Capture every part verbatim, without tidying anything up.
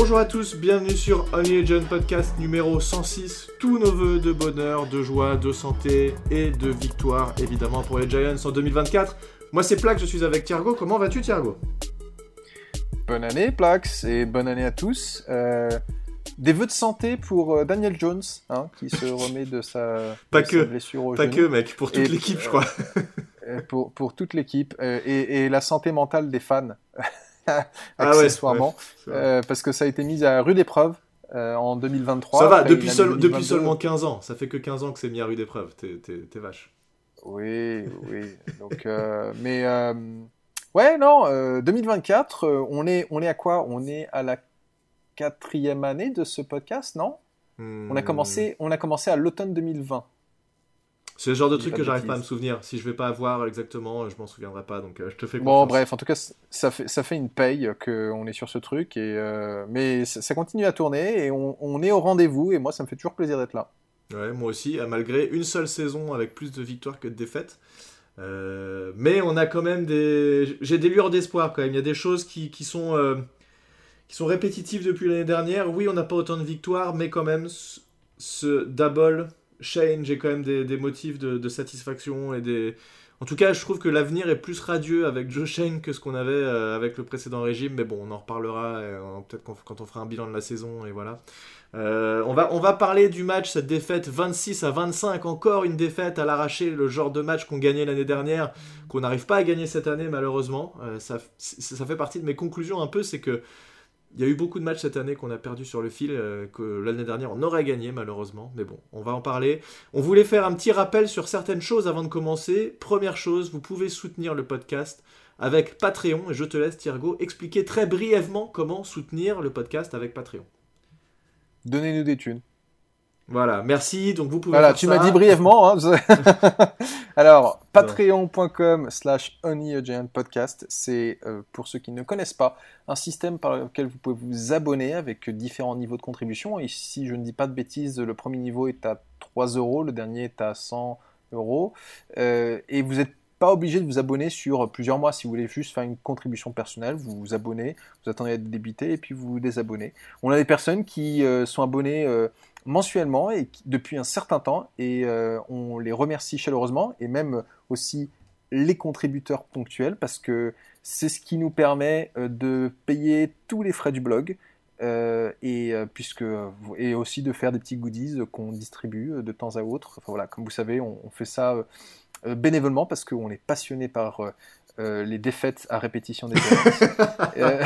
Bonjour à tous, bienvenue sur Only Legend Podcast numéro cent six. Tous nos vœux de bonheur, de joie, de santé et de victoire, évidemment, pour les Giants en deux mille vingt-quatre. Moi, c'est Plax, je suis avec Thiergo. Comment vas-tu, Thiergo ? Bonne année, Plax, et bonne année à tous. Euh, des vœux de santé pour euh, Daniel Jones, hein, qui se remet de sa, pas de que, sa blessure au pas genou. que, mec, pour toute et, l'équipe, euh, je crois. pour, pour toute l'équipe, euh, et, et la santé mentale des fans, Ah accessoirement, ouais, ouais, euh, parce que ça a été mis à rude épreuve euh, en deux mille vingt-trois. Ça va, après depuis, seul, depuis seulement quinze ans. Ça fait que quinze ans que c'est mis à rude épreuve. T'es, t'es, t'es vache. Oui, oui. Donc, euh, mais euh, ouais, non. Euh, deux mille vingt-quatre, euh, on est, on est à quoi ? On est à la quatrième année de ce podcast, non ? Hmm. On a commencé, on a commencé à l'automne deux mille vingt. C'est le genre de Dis truc pas que de j'arrive pas à me bêtises. souvenir. Si je vais pas avoir exactement, je m'en souviendrai pas. Donc euh, je te fais Bon, confiance. bref, en tout cas, c- ça fait, ça fait une paye qu'on est sur ce truc, et, euh, mais ça, ça continue à tourner, et on, on est au rendez-vous, et moi, ça me fait toujours plaisir d'être là. Ouais, moi aussi, euh, malgré une seule saison avec plus de victoires que de défaites. Euh, mais on a quand même des... J'ai des lueurs d'espoir quand même. Il y a des choses qui, qui sont, euh, qui sont répétitives depuis l'année dernière. Oui, on n'a pas autant de victoires, mais quand même, ce, ce double change, j'ai quand même des, des motifs de, de satisfaction et des... En tout cas, je trouve que l'avenir est plus radieux avec Joe Shane que ce qu'on avait euh, avec le précédent régime. Mais bon, on en reparlera euh, peut-être qu'on- quand on fera un bilan de la saison, et voilà. Euh, on, va, on va parler du match, cette défaite vingt-six à vingt-cinq, encore une défaite à l'arraché, le genre de match qu'on gagnait l'année dernière, qu'on n'arrive pas à gagner cette année malheureusement. Euh, ça, ça fait partie de mes conclusions un peu, c'est que il y a eu beaucoup de matchs cette année qu'on a perdu sur le fil, euh, que l'année dernière on aurait gagné malheureusement, mais bon, on va en parler. On voulait faire un petit rappel sur certaines choses avant de commencer. Première chose, vous pouvez soutenir le podcast avec Patreon, et je te laisse Thiergo expliquer très brièvement comment soutenir le podcast avec Patreon. Donnez-nous des thunes. Voilà, merci. Donc vous pouvez Voilà, faire tu ça. m'as dit brièvement. Hein. Alors, patreon.com slash Only a Giant Podcast, c'est, euh, pour ceux qui ne connaissent pas, un système par lequel vous pouvez vous abonner avec différents niveaux de contribution. Et si je ne dis pas de bêtises, le premier niveau est à trois euros, le dernier est à cent euros. Euh, et vous n'êtes pas obligé de vous abonner sur plusieurs mois. Si vous voulez juste faire une contribution personnelle, vous vous abonnez, vous attendez à être débité et puis vous vous désabonnez. On a des personnes qui euh, sont abonnées euh, mensuellement et qui, depuis un certain temps, et euh, on les remercie chaleureusement, et même aussi les contributeurs ponctuels, parce que c'est ce qui nous permet euh, de payer tous les frais du blog, euh, et, euh, puisque, et aussi de faire des petits goodies qu'on distribue euh, de temps à autre. Enfin, voilà, comme vous savez, on, on fait ça euh, bénévolement parce qu'on est passionné par euh, euh, les défaites à répétition des Giants. euh,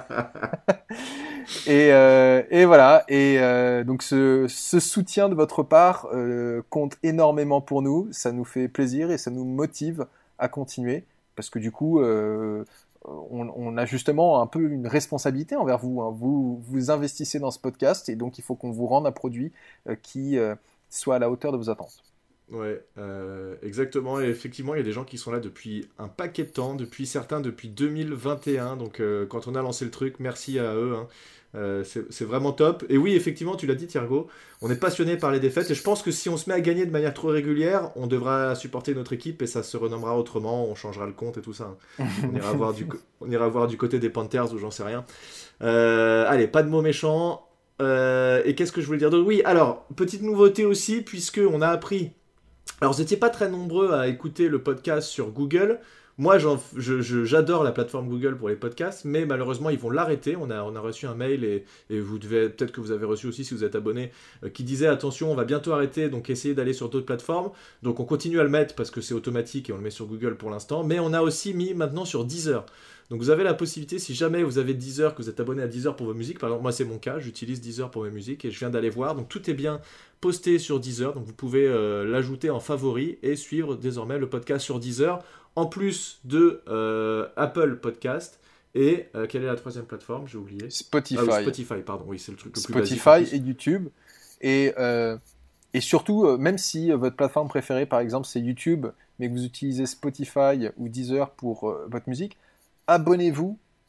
Et, euh, et voilà, et euh, donc ce, ce soutien de votre part euh, compte énormément pour nous, ça nous fait plaisir et ça nous motive à continuer, parce que du coup, euh, on, on a justement un peu une responsabilité envers vous, hein. Vous vous investissez dans ce podcast, et donc il faut qu'on vous rende un produit euh, qui euh, soit à la hauteur de vos attentes. Ouais, euh, exactement. Et effectivement, il y a des gens qui sont là depuis un paquet de temps, depuis certains depuis deux mille vingt et un. Donc, euh, quand on a lancé le truc, merci à eux. Hein. Euh, c'est, c'est vraiment top. Et oui, effectivement, tu l'as dit, Thiergo, on est passionné par les défaites. Et je pense que si on se met à gagner de manière trop régulière, on devra supporter notre équipe et ça se renommera autrement. On changera le compte et tout ça. Hein. On ira voir du, on ira voir du côté des Panthers ou j'en sais rien. Euh, allez, pas de mots méchants. Euh, et qu'est-ce que je voulais dire d'autre ? Oui, alors, petite nouveauté aussi, puisque on a appris. Alors, vous n'étiez pas très nombreux à écouter le podcast sur Google. Moi, j'en, je, je, j'adore la plateforme Google pour les podcasts, mais malheureusement, ils vont l'arrêter. On a, on a reçu un mail, et, et vous devez, peut-être que vous avez reçu aussi si vous êtes abonné, euh, qui disait attention, on va bientôt arrêter, donc essayez d'aller sur d'autres plateformes. Donc, on continue à le mettre parce que c'est automatique et on le met sur Google pour l'instant, mais on a aussi mis maintenant sur Deezer. Donc vous avez la possibilité, si jamais vous avez Deezer, que vous êtes abonné à Deezer pour vos musiques, par exemple moi c'est mon cas, j'utilise Deezer pour mes musiques et je viens d'aller voir, donc tout est bien posté sur Deezer, donc vous pouvez euh, l'ajouter en favori et suivre désormais le podcast sur Deezer, en plus de euh, Apple Podcast. Et euh, quelle est la troisième plateforme ? J'ai oublié. Spotify. Ah, oui, Spotify, pardon, oui c'est le truc le plus Spotify basique. et YouTube, et euh, Et surtout, euh, même si euh, votre plateforme préférée, par exemple, c'est YouTube, mais que vous utilisez Spotify ou Deezer pour euh, votre musique, abonnez-vous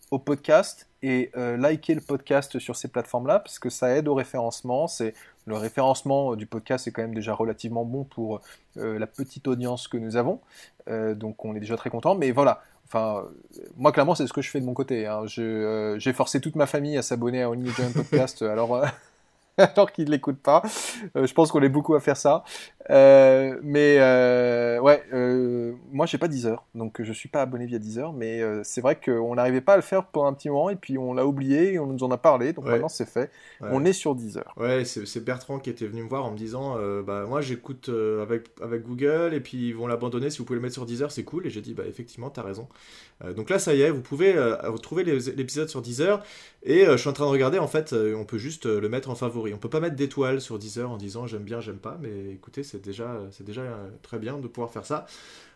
au podcast et euh, likez le podcast sur ces plateformes-là parce que ça aide au référencement. C'est, le référencement du podcast est quand même déjà relativement bon pour euh, la petite audience que nous avons. Euh, donc on est déjà très content. Mais voilà, enfin, moi clairement c'est ce que je fais de mon côté. Hein. Je, euh, j'ai forcé toute ma famille à s'abonner à Only Giant Podcast. alors... Euh... alors qu'ils ne l'écoutent pas. Euh, je pense qu'on est beaucoup à faire ça. Euh, mais euh, ouais, euh, moi j'ai pas Deezer, donc je suis pas abonné via Deezer, mais euh, c'est vrai qu'on n'arrivait pas à le faire pendant un petit moment, et puis on l'a oublié, et on nous en a parlé, donc Ouais. maintenant c'est fait. Ouais. On est sur Deezer. Ouais, c'est, c'est Bertrand qui était venu me voir en me disant euh, bah moi j'écoute euh, avec, avec Google et puis ils vont l'abandonner, si vous pouvez le mettre sur Deezer c'est cool, et j'ai dit bah effectivement t'as raison. Euh, donc là ça y est, vous pouvez euh, retrouver les, l'épisode sur Deezer, et euh, je suis en train de regarder, en fait euh, on peut juste euh, le mettre en favori, on peut pas mettre d'étoiles sur Deezer en disant j'aime bien, j'aime pas, mais écoutez c'est déjà, c'est déjà euh, très bien de pouvoir faire ça.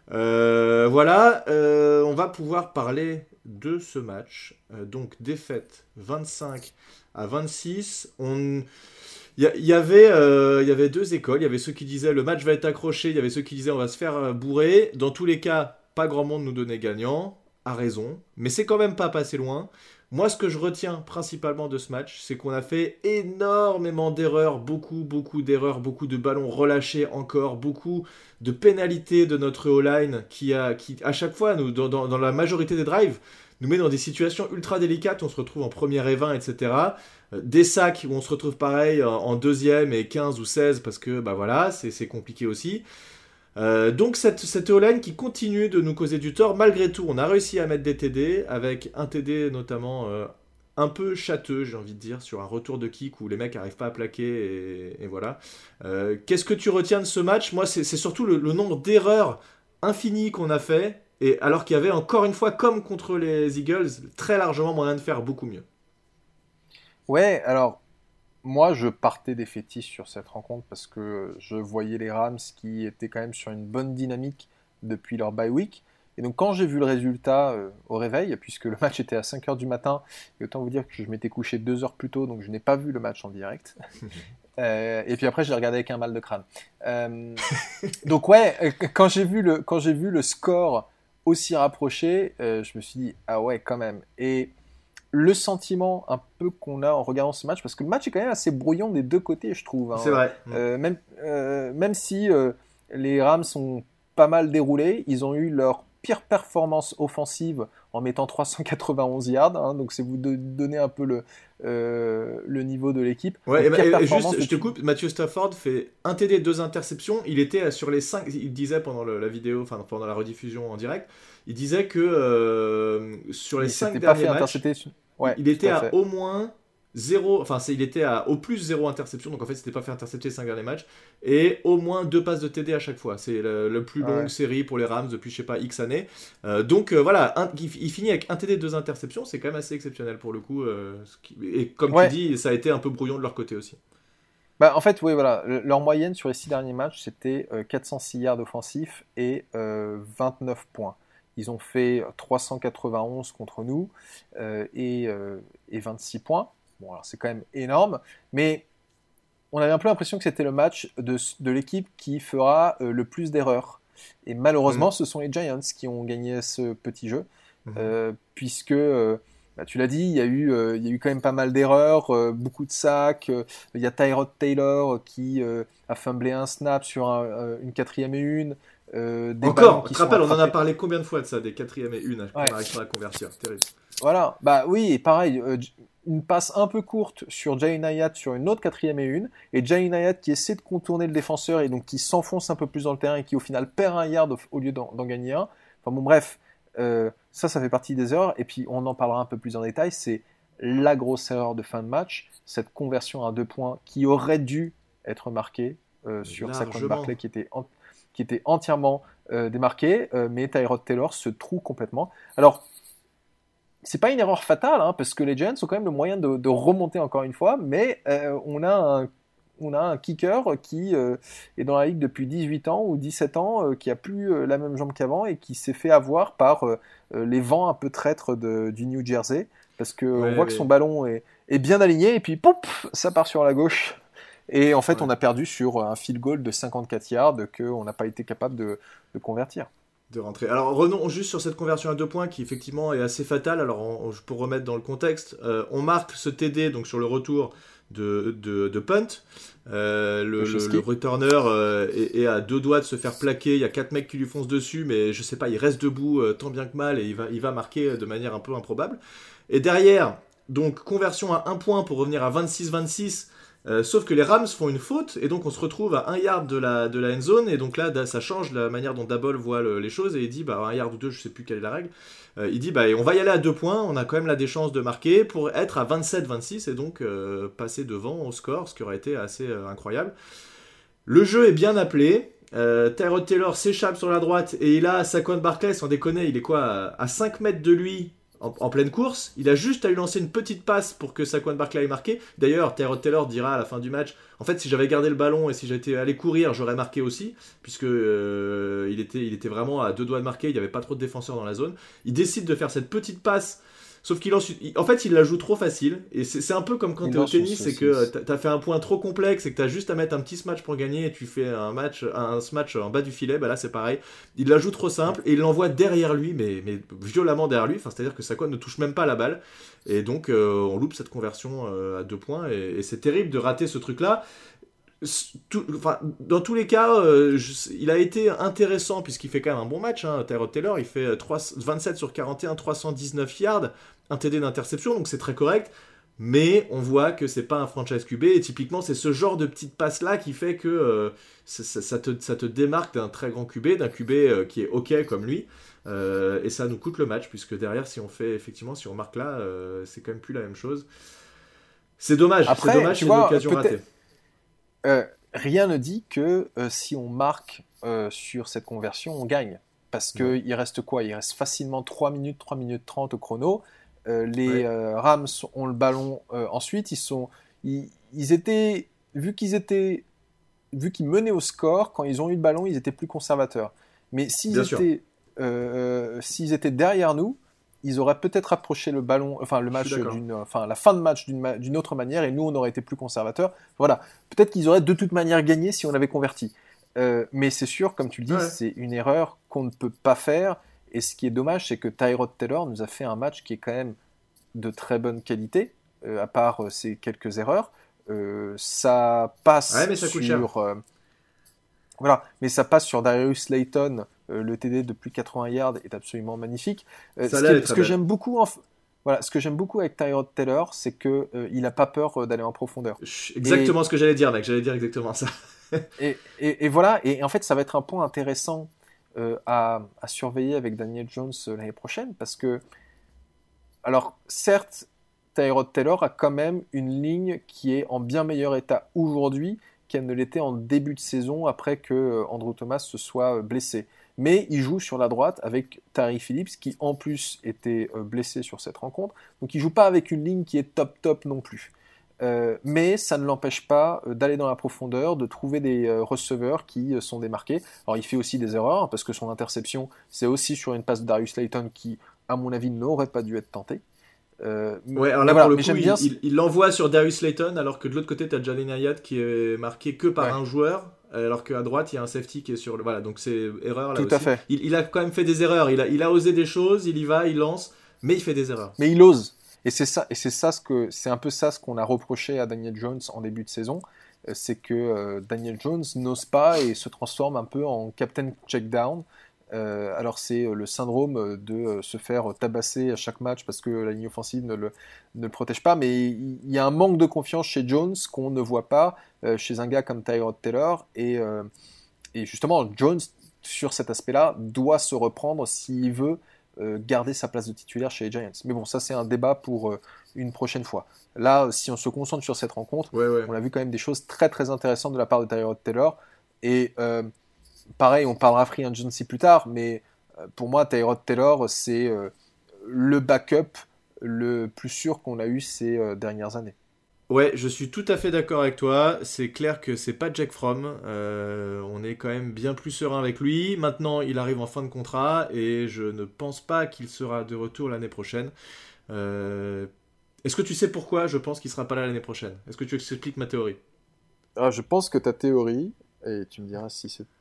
Euh, voilà, euh, on va pouvoir parler de ce match. Euh, donc défaite vingt-cinq à vingt-six. On... Il y, y, avait, euh, il y avait deux écoles. Il y avait ceux qui disaient le match va être accroché. Il y avait ceux qui disaient on va se faire bourrer. Dans tous les cas, pas grand monde nous donnait gagnant. A raison. Mais c'est quand même pas passé loin. Moi, ce que je retiens principalement de ce match, c'est qu'on a fait énormément d'erreurs, beaucoup, beaucoup d'erreurs, beaucoup de ballons relâchés encore, beaucoup de pénalités de notre O-line qui, a, qui à chaque fois, nous, dans, dans, dans la majorité des drives, nous met dans des situations ultra délicates. On se retrouve en première et vingt, et cetera. Euh, des sacs où on se retrouve pareil en, en deuxième et quinze ou seize parce que bah voilà, c'est, c'est compliqué aussi. Euh, donc cette, cette O-line qui continue de nous causer du tort, malgré tout on a réussi à mettre des T D, avec un T D notamment euh, un peu châteux, j'ai envie de dire, sur un retour de kick où les mecs n'arrivent pas à plaquer, et, et voilà. Euh, qu'est-ce que tu retiens de ce match ? Moi c'est, c'est surtout le, le nombre d'erreurs infinies qu'on a fait, et alors qu'il y avait encore une fois, comme contre les Eagles, très largement moyen de faire beaucoup mieux. Ouais, alors moi, je partais défaitiste sur cette rencontre parce que je voyais les Rams qui étaient quand même sur une bonne dynamique depuis leur bye week. Et donc, quand j'ai vu le résultat euh, au réveil, puisque le match était à cinq heures du matin, et autant vous dire que je m'étais couché deux heures plus tôt, donc je n'ai pas vu le match en direct. euh, et puis après, je l'ai regardé avec un mal de crâne. Euh, donc, ouais, quand j'ai vu le, quand j'ai vu le score aussi rapproché, euh, je me suis dit, ah ouais, quand même. Et le sentiment un peu qu'on a en regardant ce match, parce que le match est quand même assez brouillon des deux côtés, je trouve. Hein. C'est vrai. Euh, même, euh, même si euh, les Rams sont pas mal déroulés, ils ont eu leur pire performance offensive en mettant trois cent quatre-vingt-onze yards, hein, donc c'est vous de donner un peu le, euh, le niveau de l'équipe. Ouais, donc, et, et juste, depuis... je te coupe, Matthew Stafford fait un T D, deux interceptions, il était sur les cinq, il disait pendant le, la vidéo, enfin pendant la rediffusion en direct, il disait que euh, sur les il cinq derniers pas matchs, ouais, il était à au moins zéro, enfin c'est, il était à au plus zéro interception, donc en fait c'était pas fait intercepter les cinq derniers matchs, et au moins deux passes de T D à chaque fois. C'est le, le plus longue ouais. série pour les Rams depuis je sais pas X années. Euh, donc euh, voilà, un, il, il finit avec un T D, deux interceptions, c'est quand même assez exceptionnel pour le coup. Euh, qui, et comme ouais. tu dis, ça a été un peu brouillon de leur côté aussi. Bah, en fait, oui, voilà. Leur moyenne sur les six derniers matchs, c'était euh, quatre cent six yards offensifs et euh, vingt-neuf points. Ils ont fait trois cent quatre-vingt-onze contre nous euh, et, euh, et vingt-six points. Bon, alors c'est quand même énorme, mais on avait un peu l'impression que c'était le match de, de l'équipe qui fera euh, le plus d'erreurs. Et malheureusement, mmh. ce sont les Giants qui ont gagné ce petit jeu, mmh. euh, puisque, euh, bah, tu l'as dit, il y, a eu, euh, il y a eu quand même pas mal d'erreurs, euh, beaucoup de sacs. Euh, il y a Tyrod Taylor qui euh, a fumblé un snap sur un, euh, une quatrième et une. Euh, des Encore, tu te rappelles, on en a parlé combien de fois de ça, des quatrième et une, qu'on ouais. n'arrive pas à convertir, terrible. Voilà, bah oui, et pareil, euh, une passe un peu courte sur Jalen Hyatt sur une autre quatrième et une, et Jalen Hyatt qui essaie de contourner le défenseur et donc qui s'enfonce un peu plus dans le terrain et qui au final perd un yard au lieu d'en, d'en gagner un. Enfin bon, bref, euh, ça, ça fait partie des erreurs, et puis on en parlera un peu plus en détail, c'est la grosse erreur de fin de match, cette conversion à deux points qui aurait dû être marquée euh, sur Saquon Barkley qui était, en, qui était entièrement euh, démarqué, euh, mais Tyrod Taylor se trouve complètement. Alors, c'est pas une erreur fatale, hein, parce que les Giants ont quand même le moyen de, de remonter encore une fois, mais euh, on, a un, on a un kicker qui euh, est dans la ligue depuis dix-huit ans ou dix-sept ans, euh, qui a plus euh, la même jambe qu'avant et qui s'est fait avoir par euh, les vents un peu traîtres de, du New Jersey, parce qu'on ouais, voit mais... que son ballon est, est bien aligné, et puis pouf, ça part sur la gauche. Et en fait, ouais. on a perdu sur un field goal de cinquante-quatre yards qu'on n'a pas été capable de, de convertir. de rentrer. Alors revenons juste sur cette conversion à deux points qui effectivement est assez fatale. Alors on, on, pour remettre dans le contexte, euh, on marque ce T D donc sur le retour de, de, de punt. Euh, le, le, le returner euh, est, est à deux doigts de se faire plaquer. Il y a quatre mecs qui lui foncent dessus, mais je sais pas, il reste debout euh, tant bien que mal et il va, il va marquer de manière un peu improbable. Et derrière, donc conversion à un point pour revenir à vingt-six vingt-six. Euh, sauf que les Rams font une faute et donc on se retrouve à un yard de la, de la end zone et donc là ça change la manière dont Daboll voit le, les choses et il dit bah un yard ou deux, je sais plus quelle est la règle, euh, il dit bah on va y aller à deux points, on a quand même là des chances de marquer pour être à vingt-sept vingt-six et donc euh, passer devant au score, ce qui aurait été assez euh, incroyable. Le jeu est bien appelé, euh, Tyrod Taylor s'échappe sur la droite et il a Saquon Barkley, sans déconner, il est quoi à, à cinq mètres de lui. En, en pleine course, il a juste à lui lancer une petite passe pour que Saquon Barkley ait marqué. D'ailleurs, Tyrod Taylor dira à la fin du match, en fait, si j'avais gardé le ballon et si j'étais allé courir, j'aurais marqué aussi, puisque euh, il, était, il était vraiment à deux doigts de marquer, il n'y avait pas trop de défenseurs dans la zone. Il décide de faire cette petite passe, sauf qu'il lance, il, en fait, il la joue trop facile. Et c'est, c'est un peu comme quand tu es au tennis, c'est que tu as fait un point trop complexe et que tu as juste à mettre un petit smash pour gagner et tu fais un match, un smash en bas du filet. Bah là, c'est pareil. Il la joue trop simple et il l'envoie derrière lui, mais, mais violemment derrière lui. Enfin, c'est-à-dire que Saquon ne touche même pas la balle. Et donc, euh, on loupe cette conversion euh, à deux points. Et, et c'est terrible de rater ce truc-là. Tout, enfin, dans tous les cas, euh, je, il a été intéressant puisqu'il fait quand même un bon match. Hein. Tyrod Taylor, il fait trois, vingt-sept sur quarante et un, trois cent dix-neuf yards, un T D d'interception, donc c'est très correct. Mais on voit que c'est pas un franchise Q B et typiquement c'est ce genre de petite passe là qui fait que euh, ça, ça, ça, te, ça te démarque d'un très grand Q B, d'un Q B euh, qui est ok comme lui. Euh, et ça nous coûte le match puisque derrière si on fait effectivement si on marque là, euh, c'est quand même plus la même chose. C'est dommage. Après, c'est dommage, tu c'est vois, une occasion ratée. Euh, rien ne dit que euh, si on marque euh, sur cette conversion, on gagne. Parce qu'il ouais. reste quoi ? Il reste facilement trois minutes, trois minutes trente au chrono. Euh, les ouais. euh, Rams ont le ballon euh, ensuite. Ils, sont, ils, ils étaient, vu qu'ils étaient, vu qu'ils menaient au score, quand ils ont eu le ballon, ils étaient plus conservateurs. Mais s'ils, étaient, euh, s'ils étaient derrière nous, ils auraient peut-être approché le ballon, enfin le match d'une, enfin la fin de match d'une, d'une autre manière, et nous on aurait été plus conservateurs. Voilà, peut-être qu'ils auraient de toute manière gagné si on l'avait converti. Euh, mais c'est sûr, comme tu le dis, ouais. c'est une erreur qu'on ne peut pas faire. Et ce qui est dommage, c'est que Tyrod Taylor nous a fait un match qui est quand même de très bonne qualité, euh, à part euh, ces quelques erreurs. Euh, ça passe ouais, mais ça coûte sur, euh, voilà, mais ça passe sur Darius Slayton. Euh, le T D de plus de quatre-vingts yards est absolument magnifique. Euh, ce que, ce que j'aime beaucoup, en, voilà, ce que j'aime beaucoup avec Tyrod Taylor, c'est que euh, il a pas peur d'aller en profondeur. Exactement et, ce que j'allais dire, mec. J'allais dire exactement ça. et, et, et voilà. Et en fait, ça va être un point intéressant euh, à, à surveiller avec Daniel Jones euh, l'année prochaine, parce que, alors, certes, Tyrod Taylor a quand même une ligne qui est en bien meilleur état aujourd'hui qu'elle ne l'était en début de saison après que euh, Andrew Thomas se soit blessé. Mais il joue sur la droite avec Tari Phillips qui en plus était euh, blessé sur cette rencontre. Donc il ne joue pas avec une ligne qui est top top non plus. Euh, mais ça ne l'empêche pas euh, d'aller dans la profondeur, de trouver des euh, receveurs qui euh, sont démarqués. Alors il fait aussi des erreurs hein, parce que son interception c'est aussi sur une passe de Darius Slayton qui à mon avis n'aurait pas dû être tentée. Euh, ouais, alors là voilà, pour le coup, il, bien... il, il l'envoie sur Darius Slayton alors que de l'autre côté, tu as Jalen Hyatt qui est marqué que par ouais. un joueur, alors qu'à droite, il y a un safety qui est sur le. Voilà, donc c'est erreur là Tout aussi. à fait. Il, il a quand même fait des erreurs, il a, il a osé des choses, il y va, il lance, mais il fait des erreurs. Mais il ose. Et c'est ça, et c'est ça ce que, c'est un peu ça ce qu'on a reproché à Daniel Jones en début de saison, c'est que euh, Daniel Jones n'ose pas et se transforme un peu en captain checkdown. Euh, alors c'est le syndrome de se faire tabasser à chaque match parce que la ligne offensive ne le, ne le protège pas, mais il y a un manque de confiance chez Jones qu'on ne voit pas euh, chez un gars comme Tyrod Taylor et, euh, et justement Jones sur cet aspect-là doit se reprendre s'il veut euh, garder sa place de titulaire chez les Giants. Mais bon, ça c'est un débat pour euh, une prochaine fois. Là, si on se concentre sur cette rencontre, ouais, ouais. on a vu quand même des choses très très intéressantes de la part de Tyrod Taylor et euh, pareil, on parlera free agency plus tard, mais pour moi, Tyrod Taylor, c'est euh, le backup le plus sûr qu'on a eu ces euh, dernières années. Ouais, je suis tout à fait d'accord avec toi. C'est clair que c'est pas Jake Fromm. Euh, on est quand même bien plus serein avec lui. Maintenant, il arrive en fin de contrat et je ne pense pas qu'il sera de retour l'année prochaine. Euh, est-ce que tu sais pourquoi je pense qu'il sera pas là l'année prochaine ? Est-ce que tu expliques ma théorie ? Alors, je pense que ta théorie, et tu me diras si c'est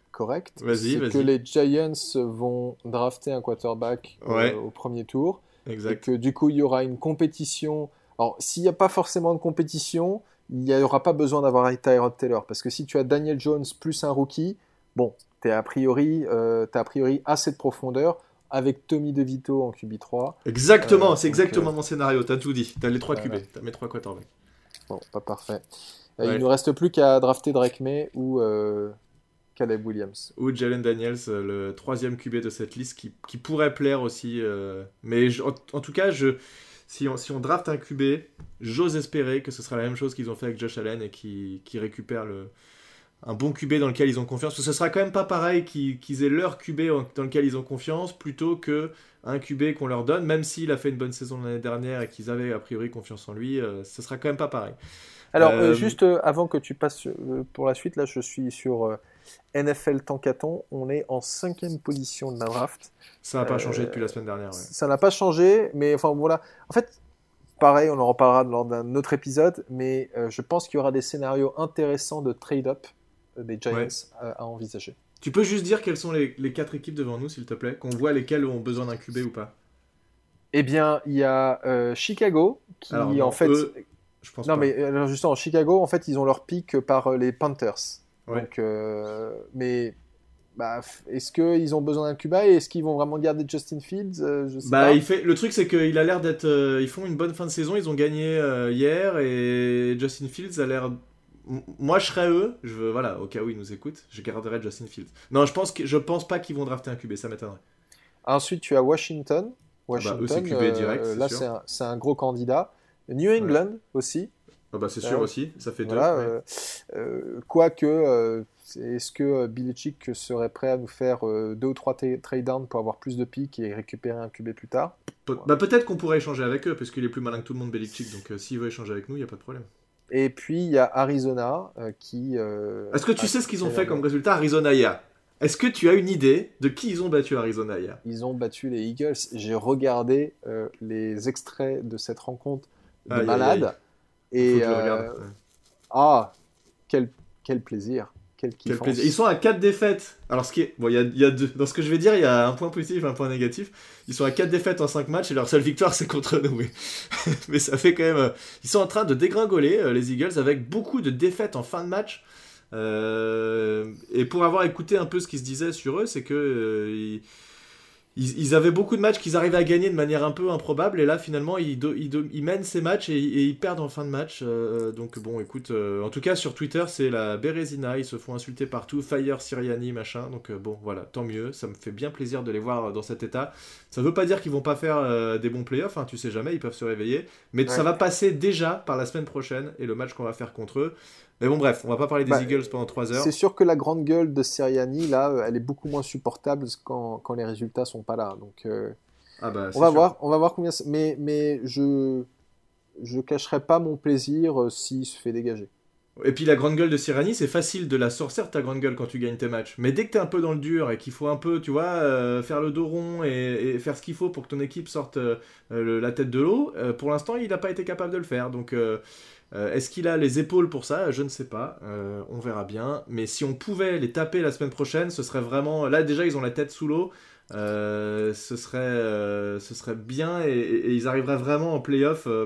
correct. Vas-y, c'est vas-y. que les Giants vont drafter un quarterback ouais. euh, au premier tour. Exact. Et que du coup, il y aura une compétition. Alors, s'il n'y a pas forcément de compétition, il n'y aura pas besoin d'avoir Tyrod Taylor. Parce que si tu as Daniel Jones plus un rookie, bon, tu as a priori, euh, t'as a priori assez de profondeur avec Tommy DeVito en Q B trois. Exactement, Euh, c'est donc, exactement euh, mon scénario. T'as tout dit. T'as les trois voilà. Q B. T'as mes trois quarterbacks. Bon, pas parfait. Euh, Ouais. Il ne nous reste plus qu'à drafter Drake May ou euh, Caleb Williams. Ou Jalen Daniels, euh, le troisième Q B de cette liste, qui, qui pourrait plaire aussi. euh, Mais je- en, en tout cas, je, si, on, si on draft un Q B, j'ose espérer que ce sera la même chose qu'ils ont fait avec Josh Allen et qui, qui récupèrent le, un bon Q B dans lequel ils ont confiance. Parce que ce sera quand même pas pareil qu'ils, qu'ils aient leur Q B dans lequel ils ont confiance plutôt que un Q B qu'on leur donne, même s'il a fait une bonne saison l'année dernière et qu'ils avaient a priori confiance en lui, euh, ce sera quand même pas pareil. Alors, Euh, euh, juste euh, avant que tu passes euh, pour la suite, là, je suis sur euh, N F L Tankathon. On est en cinquième position de la draft. Ça n'a pas Euh, changé depuis la semaine dernière. Ouais. Ça n'a pas changé, mais enfin voilà. En fait, pareil, on en reparlera lors d'un autre épisode, mais euh, je pense qu'il y aura des scénarios intéressants de trade-up euh, des Giants Ouais. à, à envisager. Tu peux juste dire quelles sont les, les quatre équipes devant nous, s'il te plaît, qu'on voit lesquelles ont besoin d'un Q B ou pas. Eh bien, il y a euh, Chicago qui, Alors non, en fait, eux, je pense non pas. mais alors, justement, Chicago, en fait, ils ont leur pick par euh, les Panthers. Ouais. Donc, euh, mais bah, f- est-ce qu'ils ont besoin d'un Q B et est-ce qu'ils vont vraiment garder Justin Fields? Euh, Je sais Bah, pas. il fait... le truc, c'est qu'il a l'air d'être. euh, Ils font une bonne fin de saison. Ils ont gagné euh, hier et Justin Fields a l'air. M- Moi, je serais eux. Je veux, voilà, au cas où ils nous écoutent, je garderais Justin Fields. Non, je pense que je pense pas qu'ils vont drafter un Q B. Ça m'étonnerait. Ensuite, tu as Washington. Ah bah, eux, c'est Washington, Q B direct, euh, c'est là, sûr. c'est un, c'est un gros candidat. New Ouais. England aussi. Ah bah, c'est sûr Ouais. aussi. Ça fait Voilà. deux. Ouais. euh, euh, Quoique, euh, est-ce que euh, Belichick serait prêt à nous faire euh, deux ou trois ta- trade-downs pour avoir plus de picks et récupérer un Q B plus tard? Pe- Voilà. Bah, peut-être qu'on pourrait échanger avec eux, parce qu'il est plus malin que tout le monde, Belichick. Donc, euh, s'il veut échanger avec nous, il y a pas de problème. Et puis, il y a Arizona euh, qui. euh, Est-ce que tu a- sais ce qu'ils ont a fait l'air comme bien. résultat Arizona hier? Est-ce que tu as une idée de qui ils ont battu Arizona hier? Ils ont battu les Eagles. J'ai regardé euh, les extraits de cette rencontre de Aïe, aïe, malade. aïe. Faut Et que je le regarde. euh, Ouais. ah, quel, quel plaisir. Quel Quel kiffance. plaisir. Ils sont à quatre défaites. Alors, ce qui est. Bon, il y a, il y a deux. Dans ce que je vais dire, il y a un point positif et un point négatif. Ils sont à quatre défaites en cinq matchs et leur seule victoire, c'est contre nous. Mais, mais ça fait quand même. euh, Ils sont en train de dégringoler, euh, les Eagles, avec beaucoup de défaites en fin de match. Euh, Et pour avoir écouté un peu ce qui se disait sur eux, c'est que. euh, ils... Ils, ils avaient beaucoup de matchs qu'ils arrivaient à gagner de manière un peu improbable, et là finalement ils, do- ils, do- ils mènent ces matchs et, et ils perdent en fin de match. Euh, donc bon, écoute, euh, en tout cas sur Twitter c'est la Bérésina, ils se font insulter partout, Fire Siriani machin. Donc euh, bon, voilà, tant mieux, ça me fait bien plaisir de les voir dans cet état. Ça veut pas dire qu'ils vont pas faire euh, des bons playoffs, hein, tu sais jamais, ils peuvent se réveiller, mais Ouais. ça va passer déjà par la semaine prochaine et le match qu'on va faire contre eux. Mais bon, bref, on va pas parler des Bah, Eagles pendant trois heures. C'est sûr que la grande gueule de Sirianni, là, euh, elle est beaucoup moins supportable quand, quand les résultats sont pas là. Donc, euh, Ah bah, c'est on va sûr. voir, on va voir combien. c'est- Mais, mais je, je cacherai pas mon plaisir euh, s'il se fait dégager. Et puis la grande gueule de Sirianni, c'est facile de la sortir ta grande gueule quand tu gagnes tes matchs. Mais dès que t'es un peu dans le dur et qu'il faut un peu, tu vois, euh, faire le dos rond et, et faire ce qu'il faut pour que ton équipe sorte euh, le- la tête de l'eau, euh, pour l'instant il n'a pas été capable de le faire. Donc euh, euh, est-ce qu'il a les épaules pour ça? Je ne sais pas. Euh, on verra bien. Mais si on pouvait les taper la semaine prochaine, ce serait vraiment... Là déjà ils ont la tête sous l'eau. Euh, ce, serait, euh, ce serait bien et, et- et ils arriveraient vraiment en playoff euh,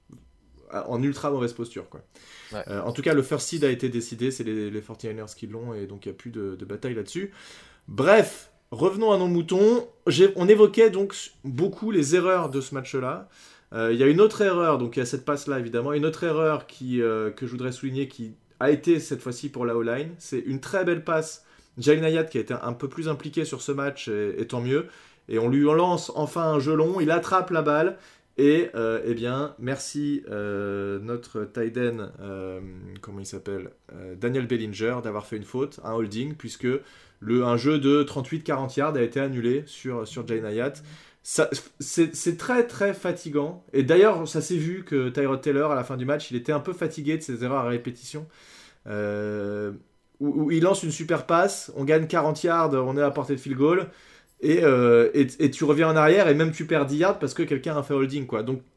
en ultra mauvaise posture, quoi. Ouais. Euh, en tout cas, le first seed a été décidé, c'est les, les forty-niners qui l'ont, et donc il n'y a plus de, de bataille là-dessus. Bref, revenons à nos moutons. J'ai- on évoquait donc beaucoup les erreurs de ce match-là. Euh, Il y a une autre erreur, donc il y a cette passe-là évidemment, une autre erreur qui, euh, que je voudrais souligner qui a été cette fois-ci pour la O-line. C'est une très belle passe. Jalen Hyatt qui a été un peu plus impliqué sur ce match, et, et tant mieux. Et on lui lance enfin un jeu long, il attrape la balle. Et euh, eh bien, merci euh, notre tight end, euh, comment il s'appelle, euh, Daniel Bellinger, d'avoir fait une faute, un holding, puisque le, un jeu de trente-huit quarante yards a été annulé sur, sur Jalen Hyatt. Ça, c'est, c'est très très fatigant. Et d'ailleurs, ça s'est vu que Tyrod Taylor, à la fin du match, il était un peu fatigué de ses erreurs à répétition. Euh, où, où il lance une super passe, on gagne quarante yards, on est à portée de field goal. Et, euh, et, et tu reviens en arrière et même tu perds dix yards parce que quelqu'un a fait holding, quoi. Donc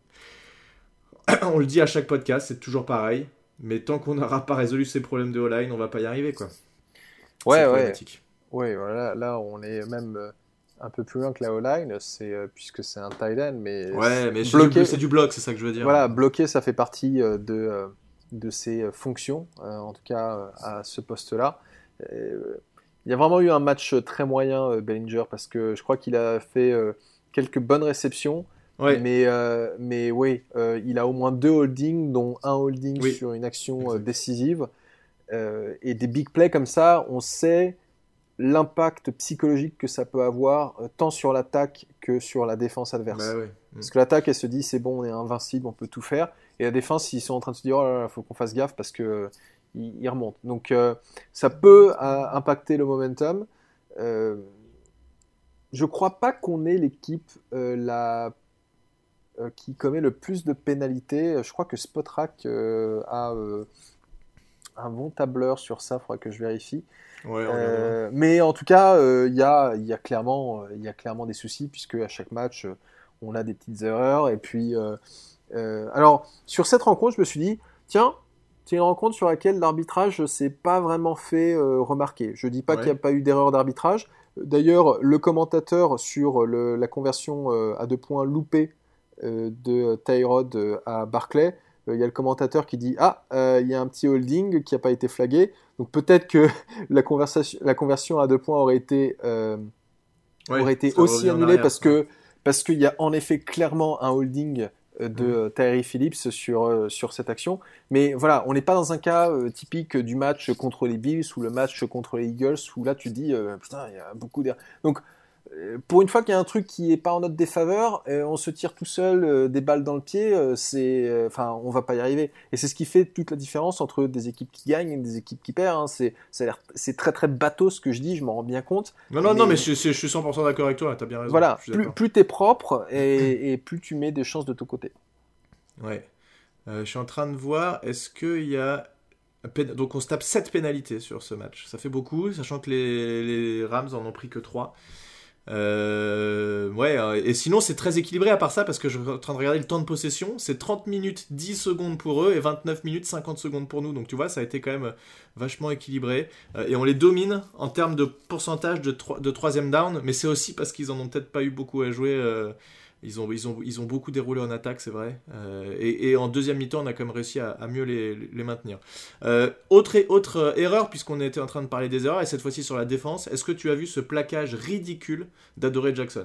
on le dit à chaque podcast, c'est toujours pareil, mais tant qu'on n'aura pas résolu ces problèmes de O-line, on va pas y arriver, quoi. Ouais, C'est ouais. problématique. Oui, voilà, là on est même euh, un peu plus loin que la O-line, c'est, euh, puisque c'est un tight end, mais Ouais, mais bloqué, c'est du bloc, c'est ça que je veux dire. voilà, bloqué, ça fait partie euh, de, euh, de ses fonctions, euh, en tout cas euh, à ce poste-là. Euh, il y a vraiment eu un match très moyen, euh, Bellinger, parce que je crois qu'il a fait euh, quelques bonnes réceptions, Ouais, mais, euh, mais oui, euh, il a au moins deux holdings, dont un holding oui, sur une action euh, exact. décisive. Euh, et des big plays comme ça, on sait l'impact psychologique que ça peut avoir, euh, tant sur l'attaque que sur la défense Bah adverse. ouais. Mm. Parce que l'attaque, elle se dit, c'est bon, on est invincible, on peut tout faire. Et la défense, ils sont en train de se dire, oh là là, faut qu'on fasse gaffe parce que euh, ils, ils remontent. Donc, euh, ça peut euh, impacter le momentum. Euh, je crois pas qu'on ait l'équipe euh, la, euh, qui commet le plus de pénalités. Je crois que Spotrac euh, a euh, un bon tableur sur ça, il faudra que je vérifie. Ouais, regardez-moi. Euh, mais en tout cas, il euh, y, a, y, a clairement, y a clairement des soucis, puisque à chaque match, euh, on a des petites erreurs. Et puis, euh, euh, alors, sur cette rencontre, je me suis dit, tiens, c'est une rencontre sur laquelle l'arbitrage ne s'est pas vraiment fait euh, remarquer. Je ne dis pas qu'il n'y Ouais. a pas eu d'erreur d'arbitrage. D'ailleurs, le commentateur sur le, la conversion euh, à deux points loupée euh, de Tyrod euh, à Barclay, il y a le commentateur qui dit ah il euh, y a un petit holding qui n'a pas été flagué, donc peut-être que la, la conversion à deux points aurait été euh, Ouais, aurait été ça aussi revient en annulée arrière. parce Ouais. que parce qu'il y a en effet clairement un holding de Mhm. euh, Tyree Phillips sur euh, sur cette action, mais voilà, on n'est pas dans un cas euh, typique du match contre les Bills ou le match contre les Eagles où là tu te dis euh, putain il y a beaucoup d'erreurs. Donc pour une fois qu'il y a un truc qui est pas en notre défaveur, euh, on se tire tout seul euh, des balles dans le pied, euh, c'est, enfin, euh, on va pas y arriver. Et c'est ce qui fait toute la différence entre des équipes qui gagnent et des équipes qui perdent. Hein. C'est, ça a l'air, c'est très très bateau ce que je dis, je m'en rends bien compte. Non, non, Mais non, mais je, je suis cent pour cent d'accord avec toi, t'as bien raison, je voilà, suis plus, d'accord. plus t'es propre et, et plus tu mets des chances de ton côté. Ouais. Euh, je suis en train de voir, est-ce qu'il y a... Donc on se tape sept pénalités sur ce match. Ça fait beaucoup, sachant que les, les Rams en ont pris que trois. Euh, ouais, et sinon c'est très équilibré à part ça, parce que je suis en train de regarder le temps de possession, c'est trente minutes dix secondes pour eux et vingt-neuf minutes cinquante secondes pour nous, donc tu vois ça a été quand même vachement équilibré, euh, et on les domine en termes de pourcentage de, tro- de troisième down, mais c'est aussi parce qu'ils en ont peut-être pas eu beaucoup à jouer, euh, ils, ont, ils, ont, ils ont beaucoup déroulé en attaque, c'est vrai, euh, et, et en deuxième mi-temps on a quand même réussi à, à mieux les, les maintenir. Euh, autre, autre euh, erreur, puisqu'on était en train de parler des erreurs, et cette fois-ci sur la défense, est-ce que tu as vu ce plaquage ridicule d'Adoree Jackson?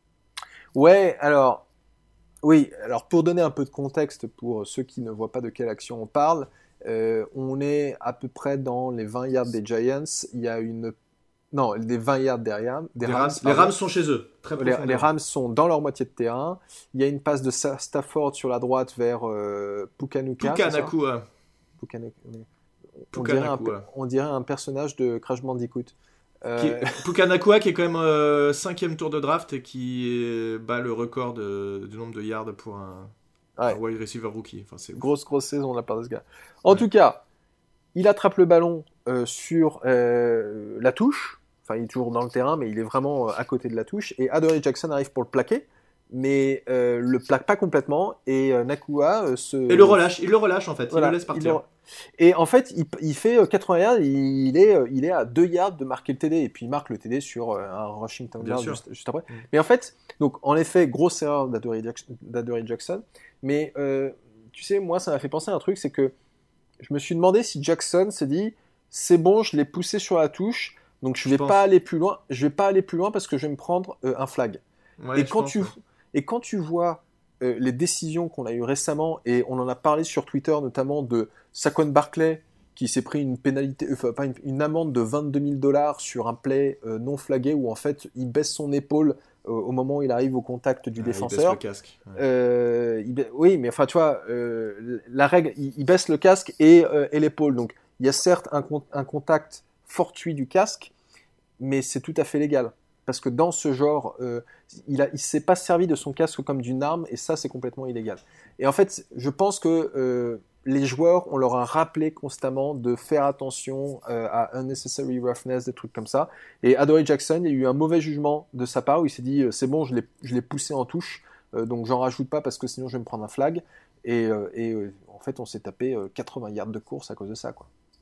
Ouais, alors oui, alors pour donner un peu de contexte pour ceux qui ne voient pas de quelle action on parle, euh, on est à peu près dans les vingt yards des Giants. Il y a une non, les vingt yards des Rams. Des Des Rams, Rams. Les pardon. Rams sont chez eux, très Les, les profondément. Rams sont dans leur moitié de terrain. Il y a une passe de Sa- Stafford sur la droite vers euh, Pukanuka, Puka c'est ça Nakua. Pukanuka. On Puka dirait, un, pe- Nakua. on dirait un personnage de Crash Bandicoot. Qui Euh, est, Puka Nakua qui est quand même euh, cinquième tour de draft et qui euh, bat le record de, du nombre de yards pour un, un ouais, wide receiver rookie. Enfin, c'est ouf. grosse, grosse saison de la part de ce gars. En Ouais. tout cas, il attrape le ballon euh, sur euh, la touche. Enfin, il est toujours dans le terrain, mais il est vraiment euh, à côté de la touche. Et Adoree Jackson arrive pour le plaquer, mais euh, le plaque pas complètement. Et euh, Nakua euh, se. Et le relâche, il le relâche en fait, il le Voilà. laisse Il partir. le- Et en fait, il, il fait euh, quatre-vingts yards, il est, euh, il est à deux yards de marquer le T D. Et puis il marque le T D sur euh, un rushing Bien touchdown sûr. juste, juste après. Mm. Mais en fait, donc en effet, grosse erreur d'Adoree Jackson. d'Adoree Jackson. Mais euh, tu sais, moi, ça m'a fait penser à un truc, c'est que je me suis demandé si Jackson s'est dit c'est bon, je l'ai poussé sur la touche, donc je Je vais pense. pas aller plus loin. Je vais pas aller plus loin parce que je vais me prendre euh, un flag. Ouais, et, je quand pense, tu, ouais. et quand tu vois euh, les décisions qu'on a eues récemment, et on en a parlé sur Twitter notamment de Saquon Barkley qui s'est pris une pénalité, enfin pas une, une amende de vingt-deux mille dollars sur un play euh, non flagué où en fait il baisse son épaule euh, au moment où il arrive au contact du Ah, il baisse défenseur. le casque. Ouais. Euh, il ba- oui, mais enfin, tu vois, euh, la règle, il, il baisse le casque et, euh, et l'épaule. Donc, il y a certes un, con- un contact fortuit du casque, mais c'est tout à fait légal. Parce que dans ce genre, euh, il ne il s'est pas servi de son casque comme d'une arme, et ça, c'est complètement illégal. Et en fait, je pense que euh, les joueurs, on leur a rappelé constamment de faire attention euh, à unnecessary roughness, des trucs comme ça. Et Adoree Jackson, il y a eu un mauvais jugement de sa part, où il s'est dit, euh, c'est bon, je l'ai je l'ai poussé en touche, euh, donc j'en rajoute pas parce que sinon je vais me prendre un flag. Et, euh, et euh, en fait, on s'est tapé euh, quatre-vingts yards de course à cause de ça, quoi.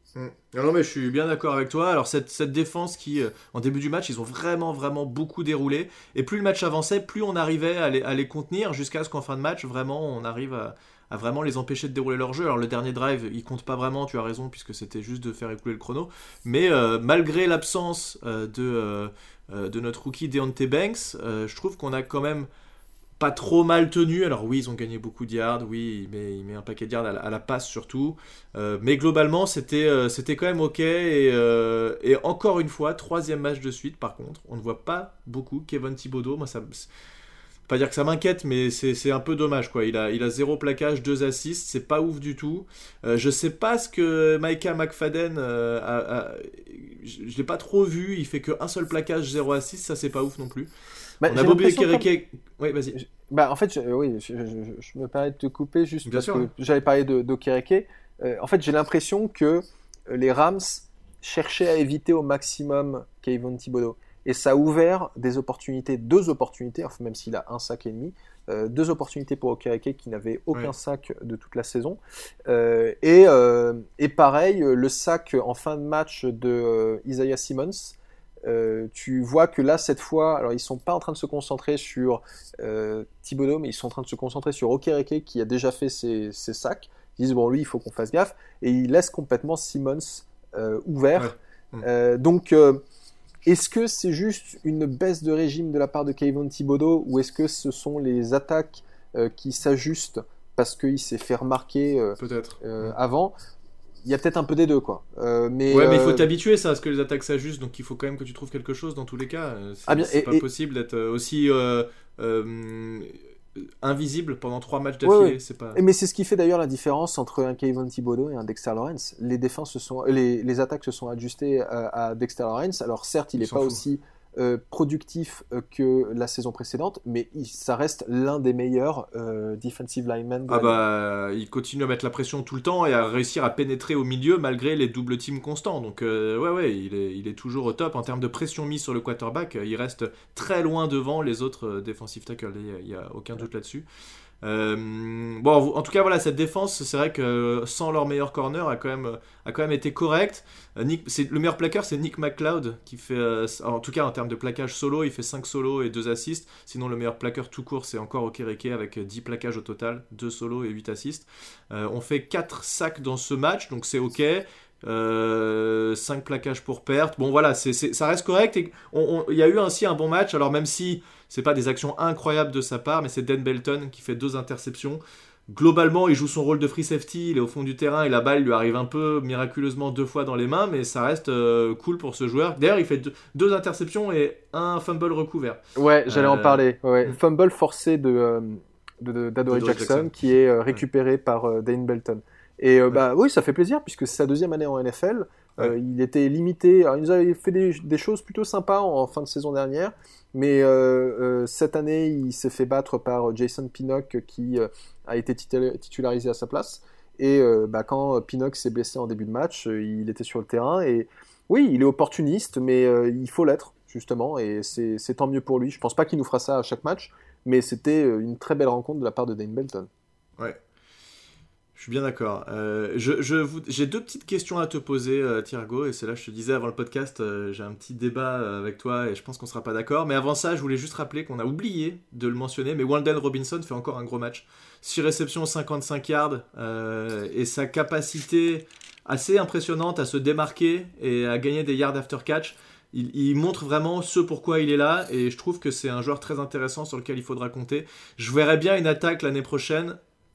Mmh. Non mais je suis bien d'accord avec toi. Alors cette, cette défense qui, euh, en début du match, ils ont vraiment vraiment beaucoup déroulé. Et plus le match avançait, plus on arrivait à les, à les contenir jusqu'à ce qu'en fin de match, vraiment, on arrive à, à vraiment les empêcher de dérouler leur jeu. Alors le dernier drive, il compte pas vraiment, tu as raison, puisque c'était juste de faire écouler le chrono. Mais euh, malgré l'absence euh, de, euh, euh, de notre rookie Deontay Banks, euh, je trouve qu'on a quand même pas trop mal tenu. Alors oui, ils ont gagné beaucoup de yards, oui, il met, il met un paquet de yards à la, à la passe surtout. Euh, mais globalement, c'était, euh, c'était quand même ok. Et, euh, et encore une fois, troisième match de suite par contre, on ne voit pas beaucoup Kayvon Thibodeaux. Moi, ça, pas dire que ça m'inquiète, mais c'est, c'est un peu dommage, quoi. Il a, il a zéro plaquage, deux assists, c'est pas ouf du tout. Euh, je sais pas ce que Micah McFadden euh, a, a- je, je l'ai pas trop vu. Il fait qu'un seul plaquage, zéro assist, ça c'est pas ouf non plus. Bah, On a j'ai Bobby l'impression comme- Okereke. Oui, vas-y. je- Bah, en fait, je, oui, je, je- je me permets de te couper juste Bien parce sûr, que hein. j'avais parlé de d'Okereke. Euh, en fait, j'ai l'impression que euh, les Rams cherchaient à éviter au maximum Kayvon Thibodeaux. Et ça a ouvert des opportunités, deux opportunités, enfin, même s'il a un sac et demi, euh, deux opportunités pour Okereke qui n'avait aucun Ouais. sac de toute la saison. Euh, et, euh, et pareil, euh, le sac en fin de match de euh, Isaiah Simmons. Euh, tu vois que là, cette fois, alors ils sont pas en train de se concentrer sur euh, Thibodeaux, mais ils sont en train de se concentrer sur Okereke qui a déjà fait ses, ses sacs. Ils disent bon, lui, il faut qu'on fasse gaffe, et ils laissent complètement Simmons euh, ouvert. Ouais. Mm. Euh, donc, euh, est-ce que c'est juste une baisse de régime de la part de Kayvon Thibodeaux, ou est-ce que ce sont les attaques euh, qui s'ajustent parce qu'il s'est fait remarquer euh, Peut-être. euh, Mm. avant? Il y a peut-être un peu des deux, quoi. Euh, mais, Ouais, mais il faut euh, t'habituer ça, à ce que les attaques s'ajustent, donc il faut quand même que tu trouves quelque chose dans tous les cas. Euh, C'est, ah bien, c'est et, pas et- possible d'être euh, aussi euh, euh, invisible pendant trois matchs Ouais, d'affilée. ouais. C'est pas. Et mais c'est ce qui fait d'ailleurs la différence entre un Kayvon Thibodeaux et un Dexter Lawrence. Les défenses se sont, les, les attaques se sont ajustées à, à Dexter Lawrence. Alors certes, il Il n'est s'en pas fout. aussi euh, productif euh, que la saison précédente, mais il- ça reste l'un des meilleurs euh, defensive linemen de Ah la ligue. bah, il continue à mettre la pression tout le temps et à réussir à pénétrer au milieu malgré les doubles teams constants. Donc euh, ouais, ouais, il est, il est toujours au top. En termes de pression mise sur le quarterback, euh, il reste très loin devant les autres euh, defensive tackles. Il n'y a, a aucun doute là-dessus. Euh, bon, en tout cas, voilà, cette défense, c'est vrai que sans leur meilleur corner, a quand même, a quand même été correcte. Euh, Nick, c'est, le meilleur plaqueur, c'est Nick McLeod, qui fait, euh, en tout cas en termes de plaquage solo, il fait cinq solos et deux assists. Sinon, le meilleur plaqueur tout court, c'est encore Okereke avec dix plaquages au total, deux solos et huit assists. Euh, on fait quatre sacs dans ce match, donc c'est ok. Euh, cinq plaquages pour perte. Bon voilà, c'est, c'est- ça reste correct. Et on- on- il y a eu ainsi un bon match. Alors même si c'est pas des actions incroyables de sa part, mais c'est Dan Belton qui fait deux interceptions. Globalement, il joue son rôle de free safety, il est au fond du terrain et la balle lui arrive un peu miraculeusement deux fois dans les mains, mais ça reste euh, cool pour ce joueur. D'ailleurs, il fait deux, deux interceptions et un fumble recouvert. Ouais, j'allais en Euh, parler. Ouais. hmm. Fumble forcé de, euh, de, de- d'Adoree D'Adoree Jackson, Jackson. qui est euh, récupéré par euh, Dane Belton. Et euh, bah oui, ça fait plaisir puisque c'est sa deuxième année en N F L. Euh, Ouais. il était limité. Alors, il nous avait fait des, des choses plutôt sympas en, en fin de saison dernière, mais euh, euh, cette année, il s'est fait battre par Jason Pinnock qui euh, a été titul- titularisé à sa place. Et euh, bah, quand Pinnock s'est blessé en début de match, euh, il était sur le terrain. Et oui, il est opportuniste, mais euh, il faut l'être justement. Et c'est, c'est tant mieux pour lui. Je pense pas qu'il nous fera ça à chaque match, mais c'était euh, une très belle rencontre de la part de Dane Belton. Ouais. Je suis bien d'accord. Euh, je, je vous- j'ai deux petites questions à te poser, euh, Thiergo, et c'est là que je te disais avant le podcast, euh, j'ai un petit débat euh, avec toi et je pense qu'on sera pas d'accord. Mais avant ça, je voulais juste rappeler qu'on a oublié de le mentionner, mais Wan'Dale Robinson fait encore un gros match. six réceptions, cinquante-cinq yards, euh, et sa capacité assez impressionnante à se démarquer et à gagner des yards after catch. Il, il montre vraiment ce pourquoi il est là, et je trouve que c'est un joueur très intéressant sur lequel il faudra compter. Je verrais bien une attaque l'année prochaine.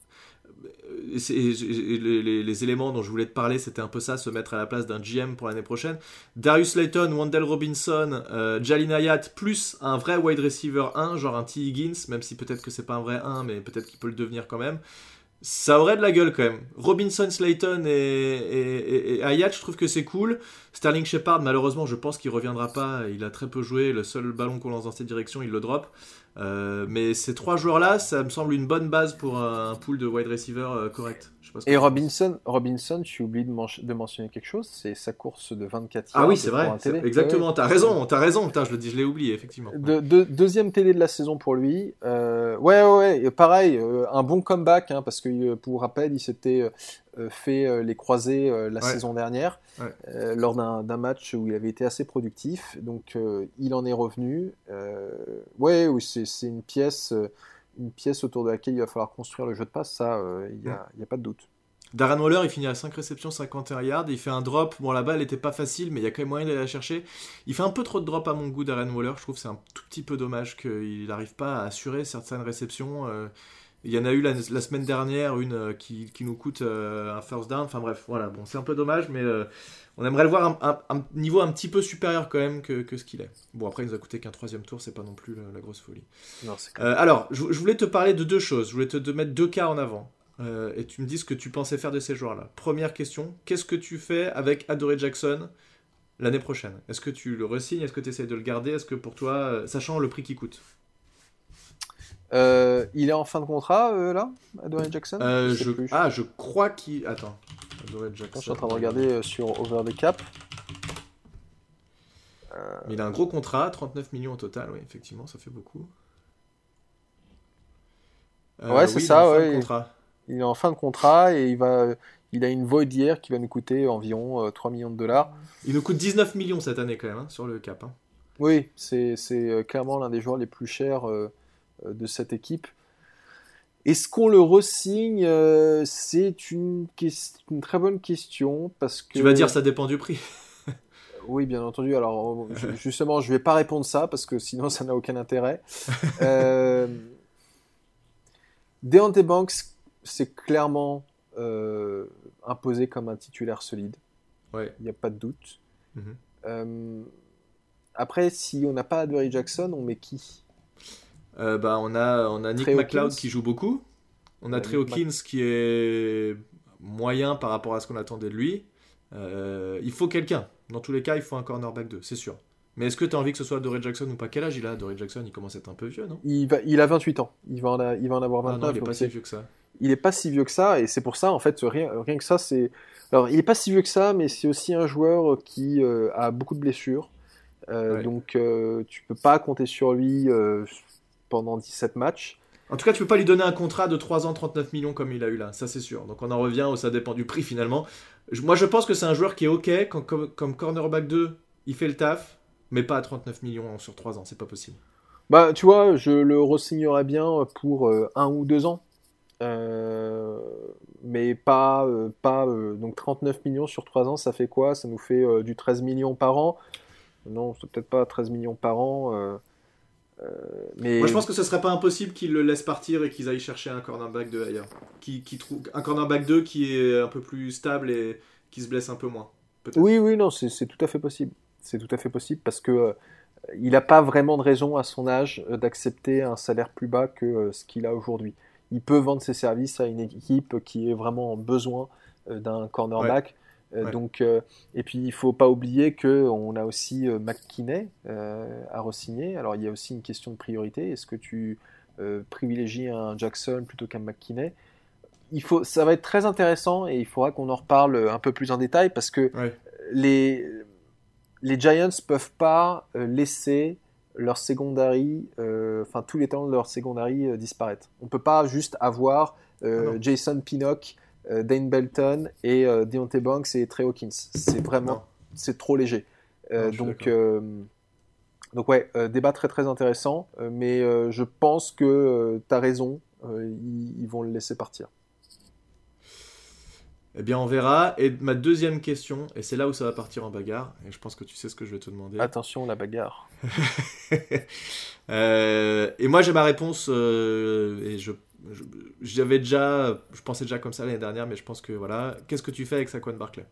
Et c'est- et les, les- les éléments dont je voulais te parler, c'était un peu ça, se mettre à la place d'un G M pour l'année prochaine. Darius Slayton, Wan'Dale Robinson, euh, Jalin Hyatt, plus un vrai wide receiver un, genre un T. Higgins, même si peut-être que c'est pas un vrai un, mais peut-être qu'il peut le devenir quand même. Ça aurait de la gueule quand même. Robinson, Slayton et, et, et, et Hyatt, je trouve que c'est cool. Sterling Shepard, malheureusement, je pense qu'il reviendra pas. Il a très peu joué. Le seul ballon qu'on lance dans cette direction, il le drop. Euh, mais ces trois joueurs-là, ça me semble une bonne base pour un pool de wide receiver euh, correct. Je sais pas ce que Et tu penses. Robinson, Robinson, tu oublies de, man- de mentionner quelque chose, c'est sa course de vingt-quatre yards Ah oui, c'est pour vrai. un T D. c'est- Exactement. Ouais, ouais. T'as raison. T'as raison. Putain, je le dis, je l'ai oublié effectivement. De- de- deuxième T D de la saison pour lui. Euh, ouais, ouais, ouais. Et pareil, euh, un bon comeback, hein, parce que euh, pour rappel, il s'était euh, fait euh, les croisés euh, la Ouais. saison dernière, Ouais. euh, lors d'un, d'un match où il avait été assez productif. Donc, euh, il en est revenu. Euh, ouais, oui, c'est, c'est une pièce, euh, une pièce autour de laquelle il va falloir construire le jeu de passe. Ça, il n'y a, y a pas de doute. Darren Waller, il finit à cinq réceptions, cinquante et un yards. Il fait un drop. Bon, la balle n'était pas facile, mais il y a quand même moyen d'aller la chercher. Il fait un peu trop de drop à mon goût, Darren Waller. Je trouve que c'est un tout petit peu dommage qu'il n'arrive pas à assurer certaines réceptions. Euh, il y en a eu la, la semaine dernière, une euh, qui, qui nous coûte euh, un first down. Enfin bref, voilà. Bon, c'est un peu dommage, mais euh, on aimerait le voir un, un, un niveau un petit peu supérieur quand même que, que ce qu'il est. Bon, après, il nous a coûté qu'un troisième tour. C'est pas non plus la, la grosse folie. Non, c'est Euh, alors, je, je voulais te parler de deux choses. Je voulais te de mettre deux cas en avant. Euh, et tu me dis ce que tu pensais faire de ces joueurs-là. Première question, qu'est-ce que tu fais avec Adoree Jackson l'année prochaine? Est-ce que tu le re-signes? Est-ce que tu essaies de le garder? Est-ce que pour toi, euh, sachant le prix qu'il coûte? Euh, il est en fin de contrat, euh, là, Adoree Jackson Euh, Je sais je... plus. Ah, je crois qu'il... Attends. Adoree Attends, Jackson. je suis en train de regarder euh, sur Over the Cap. Euh, Mais il a un gros contrat, trente-neuf millions au total, oui, effectivement, ça fait beaucoup. Euh, Ouais, c'est oui, il est ça, en fin de ouais. contrat. Il est en fin de contrat et il, va, il a une void year qui va nous coûter environ euh, trois millions de dollars. Il nous coûte dix-neuf millions cette année quand même, hein, sur le cap. Hein. Oui, c'est, c'est euh, clairement l'un des joueurs les plus chers euh, euh, de cette équipe. Est-ce qu'on le re-signe? Euh, C'est une, ques- une très bonne question parce que... Tu vas dire ça dépend du prix. Oui, bien entendu. Alors, euh, ju- justement, je vais pas répondre ça parce que sinon, ça n'a aucun intérêt. Euh, Deontay Banks, c'est clairement euh, imposé comme un titulaire solide. Ouais. Il n'y a pas de doute. Mhm. Euh, après, si on n'a pas Adoree Jackson, on met qui? Euh, bah, on a, on a Nick Trey McLeod Hawkins qui joue beaucoup. On a Ouais, Trey Nick Hawkins qui est moyen par rapport à ce qu'on attendait de lui. Euh, il faut quelqu'un. Dans tous les cas, il faut un cornerback deux, c'est sûr. Mais est-ce que tu as envie que ce soit Adoree Jackson ou pas? Quel âge il a, Adoree Jackson? Il commence à être un peu vieux, non? il, va, il a vingt-huit ans. Il va en, a- il va en avoir Ah non, vingt-neuf. il est donc pas si c'est- vieux que ça. il est pas si vieux que ça. Et c'est pour ça, en fait, rien, rien que ça, c'est... Alors, il est pas si vieux que ça, mais c'est aussi un joueur qui euh, a beaucoup de blessures. Euh, Ouais. Donc, euh, tu peux pas compter sur lui euh, pendant dix-sept matchs. En tout cas, tu peux pas lui donner un contrat de trois ans, trente-neuf millions comme il a eu là, ça c'est sûr. Donc on en revient au ça dépend du prix finalement. Je- Moi je pense que c'est un joueur qui est ok, quand, comme, comme cornerback deux, il fait le taf, mais pas à trente-neuf millions sur trois ans, c'est pas possible. Bah, tu vois, je le re-signerais bien pour euh, un ou deux ans. Euh, mais pas, euh, pas euh, donc trente-neuf millions sur trois ans, ça fait quoi? Ça nous fait euh, du treize millions par an. Non, c'est peut-être pas treize millions par an. euh, euh, mais Moi je pense que ce serait pas impossible qu'ils le laissent partir et qu'ils aillent chercher un cornerback deux ailleurs. Qui, qui trouve, un cornerback deux qui est un peu plus stable et qui se blesse un peu moins. Peut-être. oui, oui, non, c'est c'est tout à fait possible. C'est tout à fait possible parce que euh, il n'a pas vraiment de raison à son âge euh, d'accepter un salaire plus bas que euh, ce qu'il a aujourd'hui. Il peut vendre ses services à une équipe qui est vraiment en besoin euh, d'un cornerback. Euh, Ouais. Donc, euh, et puis il faut pas oublier que on a aussi euh, McKinney euh, à re-signer. Alors il y a aussi une question de priorité. Est-ce que tu euh, privilégies un Jackson plutôt qu'un McKinney? Il faut, ça va être très intéressant et il faudra qu'on en reparle un peu plus en détail parce que Ouais. les les Giants peuvent pas euh, laisser leur secondary, euh, enfin tous les talents de leur secondary euh, disparaître. On peut pas juste avoir euh, Ah non. Jason Pinnock, euh, Dane Belton et euh, Deontay Banks et Trey Hawkins. C'est vraiment, Non. c'est trop léger. Euh, Non, je suis donc, d'accord. euh, donc ouais, euh, débat très très intéressant, euh, mais euh, je pense que euh, tu as raison, euh, ils, ils vont le laisser partir. Eh bien on verra. Et ma deuxième question, et c'est là où ça va partir en bagarre, et je pense que tu sais ce que je vais te demander. Attention, la bagarre. Euh, et moi j'ai ma réponse euh, et je, je j'avais déjà je pensais déjà comme ça l'année dernière, mais je pense que voilà, qu'est-ce que tu fais avec Saquon Barkley?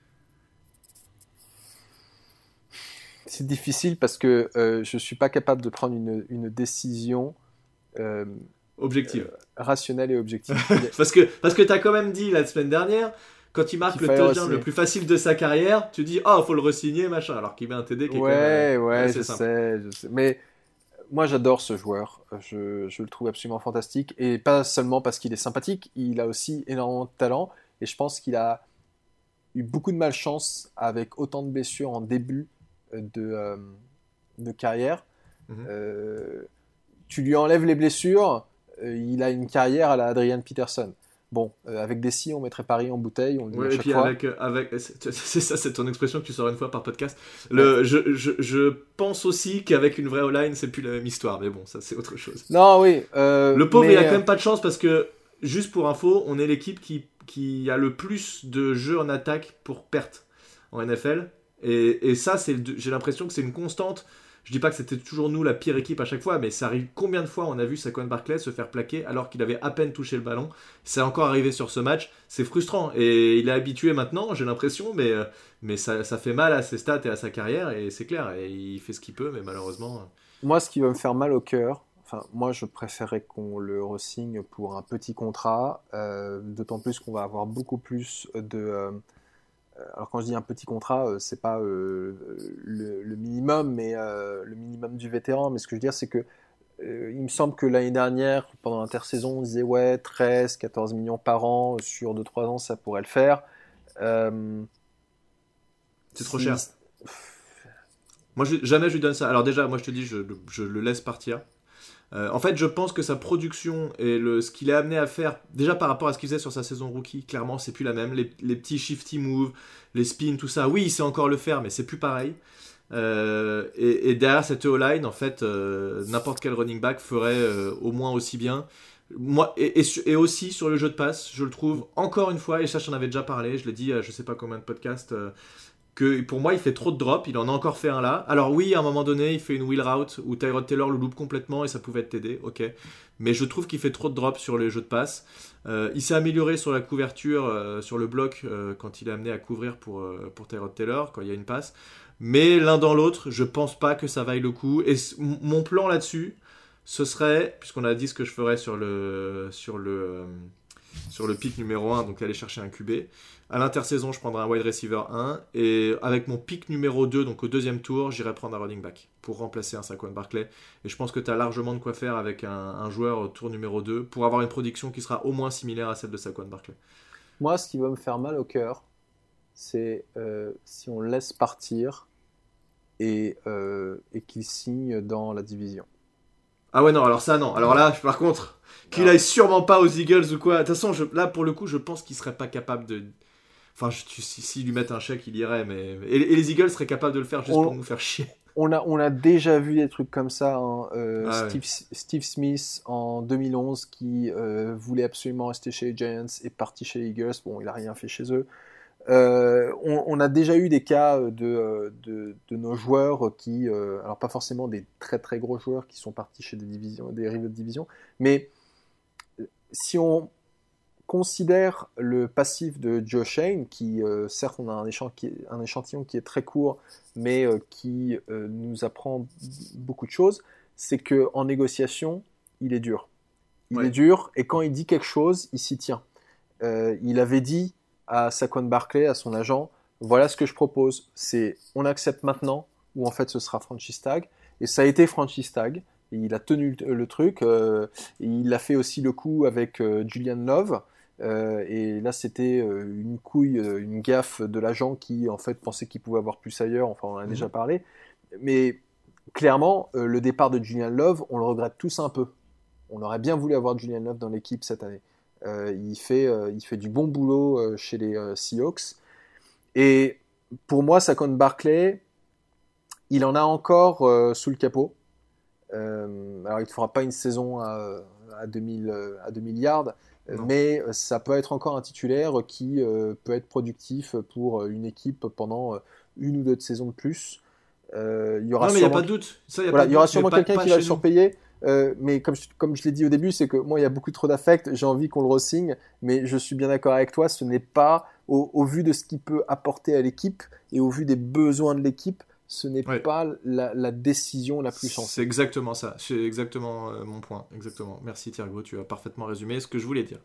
C'est difficile parce que euh, je suis pas capable de prendre une, une décision euh, Objective. rationnelle et objective. Il y a- parce que parce que t'as quand même dit la semaine dernière, quand il marque Qu'il le fallait touchdown re-signer. le plus facile de sa carrière, tu dis oh faut le re-signer machin, alors qu'il met un T D qui est quand Ouais, même euh, ouais, assez je simple. sais, je sais. Mais moi, j'adore ce joueur. Je, je le trouve absolument fantastique. Et pas seulement parce qu'il est sympathique, il a aussi énormément de talent. Et je pense qu'il a eu beaucoup de malchance avec autant de blessures en début euh, de, euh, de carrière. Mhm. Euh, tu lui enlèves les blessures, euh, il a une carrière à la Adrian Peterson. Bon, euh, avec des si, on mettrait Paris en bouteille, on le dit Ouais, à et chaque puis fois. avec, euh, avec c'est c'est ça, c'est ton expression que tu sors une fois par podcast. Le, Ouais. je, je, je pense aussi qu'avec une vraie O-line, c'est plus la même histoire, mais bon, ça c'est autre chose. Non, oui, euh, Le pauvre, il a mais quand euh, même pas de chance parce que, juste pour info, on est l'équipe qui, qui a le plus de jeux en attaque pour perte en N F L. Et, et ça, c'est, le- j'ai l'impression que c'est une constante. Je dis pas que c'était toujours nous la pire équipe à chaque fois, mais ça arrive combien de fois on a vu Saquon Barkley se faire plaquer alors qu'il avait à peine touché le ballon. C'est encore arrivé sur ce match. C'est frustrant. Et il est habitué maintenant, j'ai l'impression, mais, euh, mais ça, ça fait mal à ses stats et à sa carrière. Et c'est clair. Et il fait ce qu'il peut, mais malheureusement. moi, ce qui va me faire mal au cœur, enfin, moi, je préférerais qu'on le re-signe pour un petit contrat, euh, d'autant plus qu'on va avoir beaucoup plus de. euh, alors, quand je dis un petit contrat, euh, c'est pas euh, le, le minimum, mais euh, le minimum du vétéran. Mais ce que je veux dire, c'est que euh, il me semble que l'année dernière, pendant l'intersaison, on disait ouais, treize, quatorze millions par an sur deux trois ans, ça pourrait le faire. Euh, C'est trop si, cher. Moi, je- jamais je lui donne ça. Alors déjà, moi, je te dis, je, je le laisse partir. Euh, en fait, je pense que sa production et le, ce qu'il est amené à faire, déjà par rapport à ce qu'il faisait sur sa saison rookie, clairement, c'est plus la même. Les, les petits shifty moves, les spins, tout ça, oui, il sait encore le faire, mais c'est plus pareil. Euh, et, et derrière cette O-line, en fait, euh, n'importe quel running back ferait euh, au moins aussi bien. Moi, et, et, et aussi sur le jeu de passe, je le trouve encore une fois, et ça j'en avais déjà parlé, je l'ai dit à je sais pas combien de podcasts, euh, que pour moi il fait trop de drops, il en a encore fait un là. Alors oui, à un moment donné, il fait une wheel route où Tyrod Taylor le loupe complètement et ça pouvait être T D, ok. Mais je trouve qu'il fait trop de drops sur les jeux de passe. Euh, il s'est amélioré sur la couverture, euh, sur le bloc, euh, quand il est amené à couvrir pour, euh, pour Tyrod Taylor, quand il y a une passe. Mais l'un dans l'autre, je pense pas que ça vaille le coup. Et c- mon plan là-dessus, ce serait, puisqu'on a dit ce que je ferais sur le, sur le, euh, sur le pick numéro un, donc aller chercher un Q B. À l'intersaison, je prendrai un wide receiver un. Et avec mon pick numéro deux, donc au deuxième tour, j'irai prendre un running back pour remplacer un Saquon Barkley. Et je pense que tu as largement de quoi faire avec un, un joueur au tour numéro deux pour avoir une production qui sera au moins similaire à celle de Saquon Barkley. moi, ce qui va me faire mal au cœur, c'est euh, si on le laisse partir et, euh, et qu'il signe dans la division. Ah ouais, non, alors ça, non. Alors là, par contre, qu'il Alors, aille sûrement pas aux Eagles ou quoi. De toute façon, je- là, pour le coup, je pense qu'il serait pas capable de. Enfin, je- tu- si, si lui mettent un chèque, il irait, mais. Et, et les Eagles seraient capables de le faire juste pour on, nous faire chier. on a, on a déjà vu des trucs comme ça. Hein. Euh, Ah ouais. Steve, Steve Smith en deux mille onze qui euh, voulait absolument rester chez les Giants est parti chez les Eagles. Bon, il a rien fait chez eux. Euh, on, on a déjà eu des cas de, de, de nos joueurs qui, euh, alors pas forcément des très très gros joueurs qui sont partis chez des divisions, des rivaux de division, mais si on considère le passif de Joe Shane, qui euh, certes on a un, échant- qui est- un échantillon qui est très court, mais euh, qui euh, nous apprend beaucoup de choses, c'est que en négociation, il est dur. Il Ouais. est dur, et quand il dit quelque chose, il s'y tient. Euh, il avait dit à Saquon Barkley, à son agent, voilà ce que je propose, c'est on accepte maintenant, ou en fait ce sera franchise tag, et ça a été franchise tag. Et il a tenu le, le truc, euh, et il a fait aussi le coup avec euh, Julian Love, euh, et là c'était euh, une couille, euh, une gaffe de l'agent qui en fait pensait qu'il pouvait avoir plus ailleurs, enfin on en a Mhm. déjà parlé, mais clairement euh, le départ de Julian Love, on le regrette tous un peu. On aurait bien voulu avoir Julian Love dans l'équipe cette année. Euh, il, fait, euh, il fait du bon boulot euh, chez les euh, Seahawks. Et pour moi, Saquon Barkley, il en a encore euh, sous le capot. Euh, alors, il ne fera pas une saison à, à, deux mille, à deux mille yards, Non. mais ça peut être encore un titulaire qui euh, peut être productif pour une équipe pendant une ou deux saisons de plus. Euh, il y aura Non, mais il n'y a sûrement pas de doute. Ça, y a voilà, pas de il y aura doute, mais sûrement pas, quelqu'un pas qui va chez le nous. surpayer, euh, mais comme je, comme je l'ai dit au début, c'est que moi, il y a beaucoup trop d'affect, j'ai envie qu'on le re-signe, mais je suis bien d'accord avec toi, ce n'est pas, au, au vu de ce qu'il peut apporter à l'équipe et au vu des besoins de l'équipe, ce n'est Ouais. pas la, la décision la plus C'est sensée. exactement ça. C'est exactement euh, mon point. Exactement. Merci Thiergo, tu as parfaitement résumé ce que je voulais dire.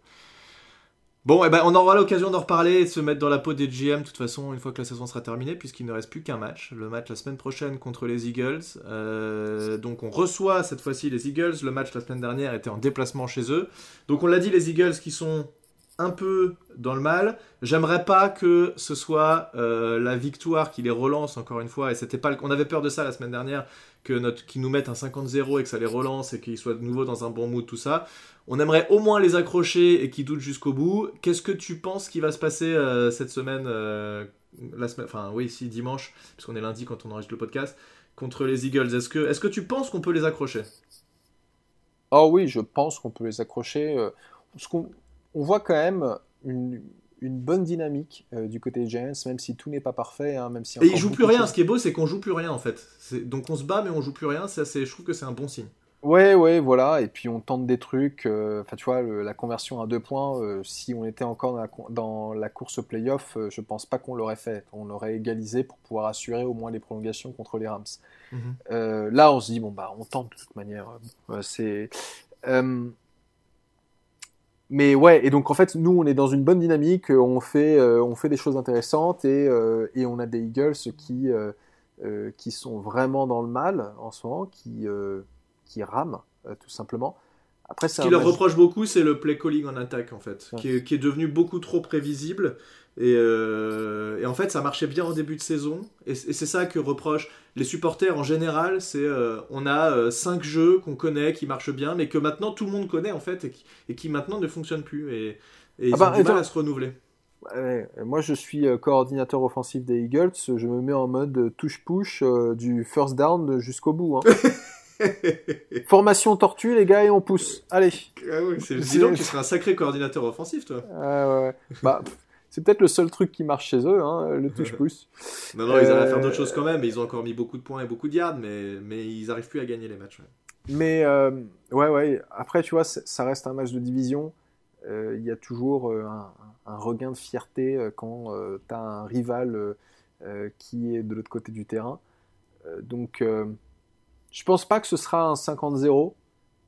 Bon, eh ben, on aura l'occasion d'en reparler et de se mettre dans la peau des G M de toute façon une fois que la saison sera terminée, puisqu'il ne reste plus qu'un match. Le match la semaine prochaine contre les Eagles. Euh, donc on reçoit cette fois-ci les Eagles. Le match la semaine dernière était en déplacement chez eux. Donc on l'a dit, les Eagles qui sont un peu dans le mal. J'aimerais pas que ce soit euh, la victoire qui les relance encore une fois. Et c'était pas le... On avait peur de ça la semaine dernière, que notre... qu'ils nous mettent un cinquante zéro et que ça les relance et qu'ils soient de nouveau dans un bon mood, tout ça. On aimerait au moins les accrocher et qu'ils doutent jusqu'au bout. Qu'est-ce que tu penses qui va se passer euh, cette semaine, euh, la semaine, enfin oui, si dimanche, parce qu'on est lundi quand on enregistre le podcast, contre les Eagles. Est-ce que, est-ce que tu penses qu'on peut les accrocher ? Oh oui, je pense qu'on peut les accrocher. Euh, parce qu'on on voit quand même une, une bonne dynamique euh, du côté des Giants, même si tout n'est pas parfait. Hein, même si et ils jouent plus rien. Choses... Ce qui est beau, c'est qu'on joue plus rien en fait. C'est... Donc on se bat, mais on joue plus rien. C'est assez... Je trouve que c'est un bon signe. Ouais, ouais, voilà. Et puis on tente des trucs. Enfin, euh, tu vois, le, la conversion à deux points. Euh, si on était encore dans la, dans la course au playoff, euh, je pense pas qu'on l'aurait fait. On l'aurait égalisé pour pouvoir assurer au moins les prolongations contre les Rams. Mm-hmm. Euh, là, on se dit bon bah, on tente de toute manière. Euh, c'est euh, Mais ouais, et donc en fait, nous, on est dans une bonne dynamique, on fait, euh, on fait des choses intéressantes et, euh, et on a des Eagles qui, euh, euh, qui sont vraiment dans le mal en ce moment, qui, euh, qui rament, euh, tout simplement. Après, c'est Ce qui leur match... reproche beaucoup, c'est le play calling en attaque, en fait, ouais. qui, est, qui est devenu beaucoup trop prévisible. Et, euh, et en fait, ça marchait bien en début de saison. Et, et c'est ça que reprochent les supporters en général. C'est euh, on a euh, cinq jeux qu'on connaît, qui marchent bien, mais que maintenant tout le monde connaît en fait, et qui, et qui maintenant ne fonctionnent plus. Et, et ils ah bah, ont du mal à se renouveler. Ouais, moi, je suis euh, coordinateur offensif des Eagles. Je me mets en mode touche-push euh, du first down jusqu'au bout. Hein. Formation tortue, les gars, et on pousse. Allez. Ah oui, c'est... Dis donc, tu serais un sacré coordinateur offensif, toi. Ah ouais. Bah. C'est peut-être le seul truc qui marche chez eux, hein, le touche-pouce. non, non, ils arrivent euh... à faire d'autres choses quand même. Ils ont encore mis beaucoup de points et beaucoup de yards, mais, mais ils n'arrivent plus à gagner les matchs. Ouais. Mais, euh, ouais, ouais. Après, tu vois, ça reste un match de division. Il euh, y a toujours euh, un, un regain de fierté euh, quand euh, tu as un rival euh, qui est de l'autre côté du terrain. Euh, donc, euh, je pense pas que ce sera un cinquante zéro.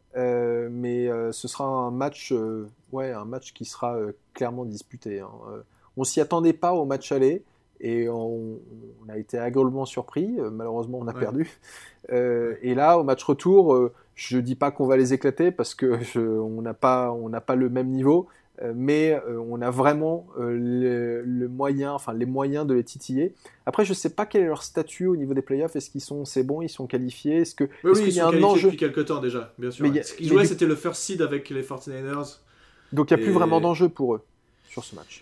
Euh, mais euh, ce sera un match, euh, ouais, un match qui sera euh, clairement disputé. Hein. Euh, on s'y attendait pas au match aller et on, on a été agréablement surpris. Euh, malheureusement, on a ouais. perdu. Euh, et là, au match retour, euh, je dis pas qu'on va les éclater parce que je, on n'a pas, on n'a pas le même niveau. Euh, mais euh, on a vraiment euh, le, le moyen, enfin les moyens de les titiller. Après, je sais pas quel est leur statut au niveau des playoffs. Est-ce qu'ils sont, c'est bon, ils sont qualifiés. Est-ce que, oui, est-ce oui, qu'il y a un enjeu depuis quelques temps déjà, bien sûr. Mais a, Ce qu'ils jouaient, du... c'était le first seed avec les forty-niners. Donc il n'y a et... plus vraiment d'enjeu pour eux sur ce match.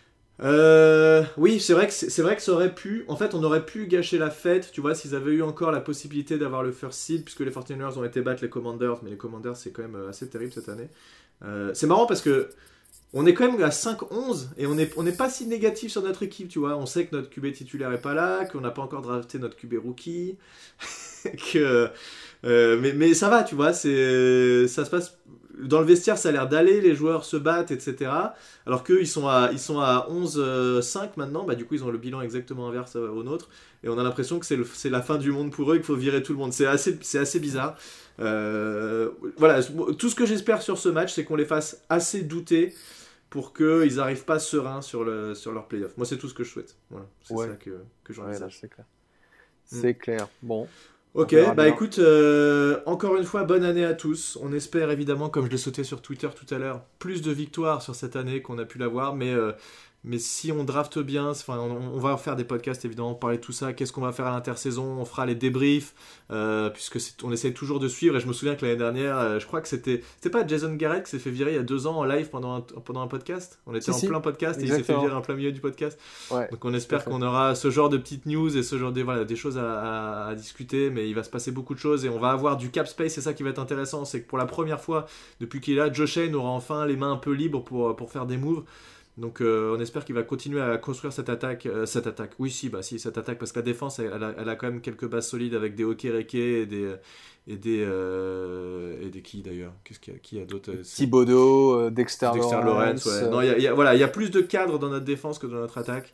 Euh, oui, c'est vrai que c'est, c'est vrai que ça aurait pu. En fait, on aurait pu gâcher la fête, tu vois, s'ils avaient eu encore la possibilité d'avoir le first seed, puisque les forty-niners ont été battre les Commanders, mais les Commanders c'est quand même assez terrible cette année. Euh, c'est marrant parce que on est quand même à cinq onze et on n'est on est pas si négatif sur notre équipe, tu vois. On sait que notre Q B titulaire est pas là, qu'on n'a pas encore drafté notre Q B rookie, que euh, mais mais ça va, tu vois. C'est ça se passe dans le vestiaire, ça a l'air d'aller, les joueurs se battent, et cetera. Alors qu'eux, ils sont à ils sont à onze cinq maintenant. Bah du coup, ils ont le bilan exactement inverse au nôtre et on a l'impression que c'est le, c'est la fin du monde pour eux, qu'il faut virer tout le monde. C'est assez c'est assez bizarre. Euh, voilà, tout ce que j'espère sur ce match, c'est qu'on les fasse assez douter pour qu'ils n'arrivent pas sereins sur, le, sur leur playoff. Moi, c'est tout ce que je souhaite. Voilà, c'est ouais. ça que, que j'envisage. Ouais, là, c'est clair. C'est mm. clair. Bon. Ok, bah bien. écoute, euh, encore une fois, bonne année à tous. On espère évidemment, comme je l'ai sauté sur Twitter tout à l'heure, plus de victoires sur cette année qu'on a pu l'avoir, mais... Euh, Mais si on drafte bien, enfin, on, on va faire des podcasts évidemment, parler de tout ça. Qu'est-ce qu'on va faire à l'intersaison ? On fera les débriefs, euh, puisque c'est, on essaie toujours de suivre. Et je me souviens que l'année dernière, euh, je crois que c'était, c'était pas Jason Garrett qui s'est fait virer il y a deux ans en live pendant un, pendant un podcast. On était si, en si. plein podcast et Exactement. Il s'est fait virer en plein milieu du podcast. Ouais, donc on espère qu'on aura ce genre de petites news et ce genre de voilà des choses à, à, à discuter. Mais il va se passer beaucoup de choses et on va avoir du cap space. C'est ça qui va être intéressant, c'est que pour la première fois depuis qu'il est là, Josh Allen aura enfin les mains un peu libres pour pour faire des moves. Donc euh, on espère qu'il va continuer à construire cette attaque, euh, cette attaque. Oui, si, bah si, cette attaque parce que la défense, elle, elle, a, elle a quand même quelques bases solides avec des Okereke et des et des euh, et des qui d'ailleurs. Qu'est-ce qu'il y a, qui y a d'autres Thibodeau, euh, Dexter, Dexter Lawrence. Ouais. Non, il y a, y a, voilà, il y a plus de cadres dans notre défense que dans notre attaque.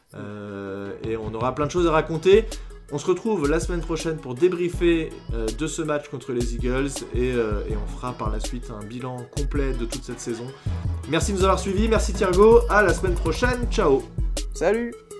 Euh, et on aura plein de choses à raconter. On se retrouve la semaine prochaine pour débriefer euh, de ce match contre les Eagles et, euh, et on fera par la suite un bilan complet de toute cette saison. Merci de nous avoir suivis, merci Thiergo, à la semaine prochaine, ciao. Salut.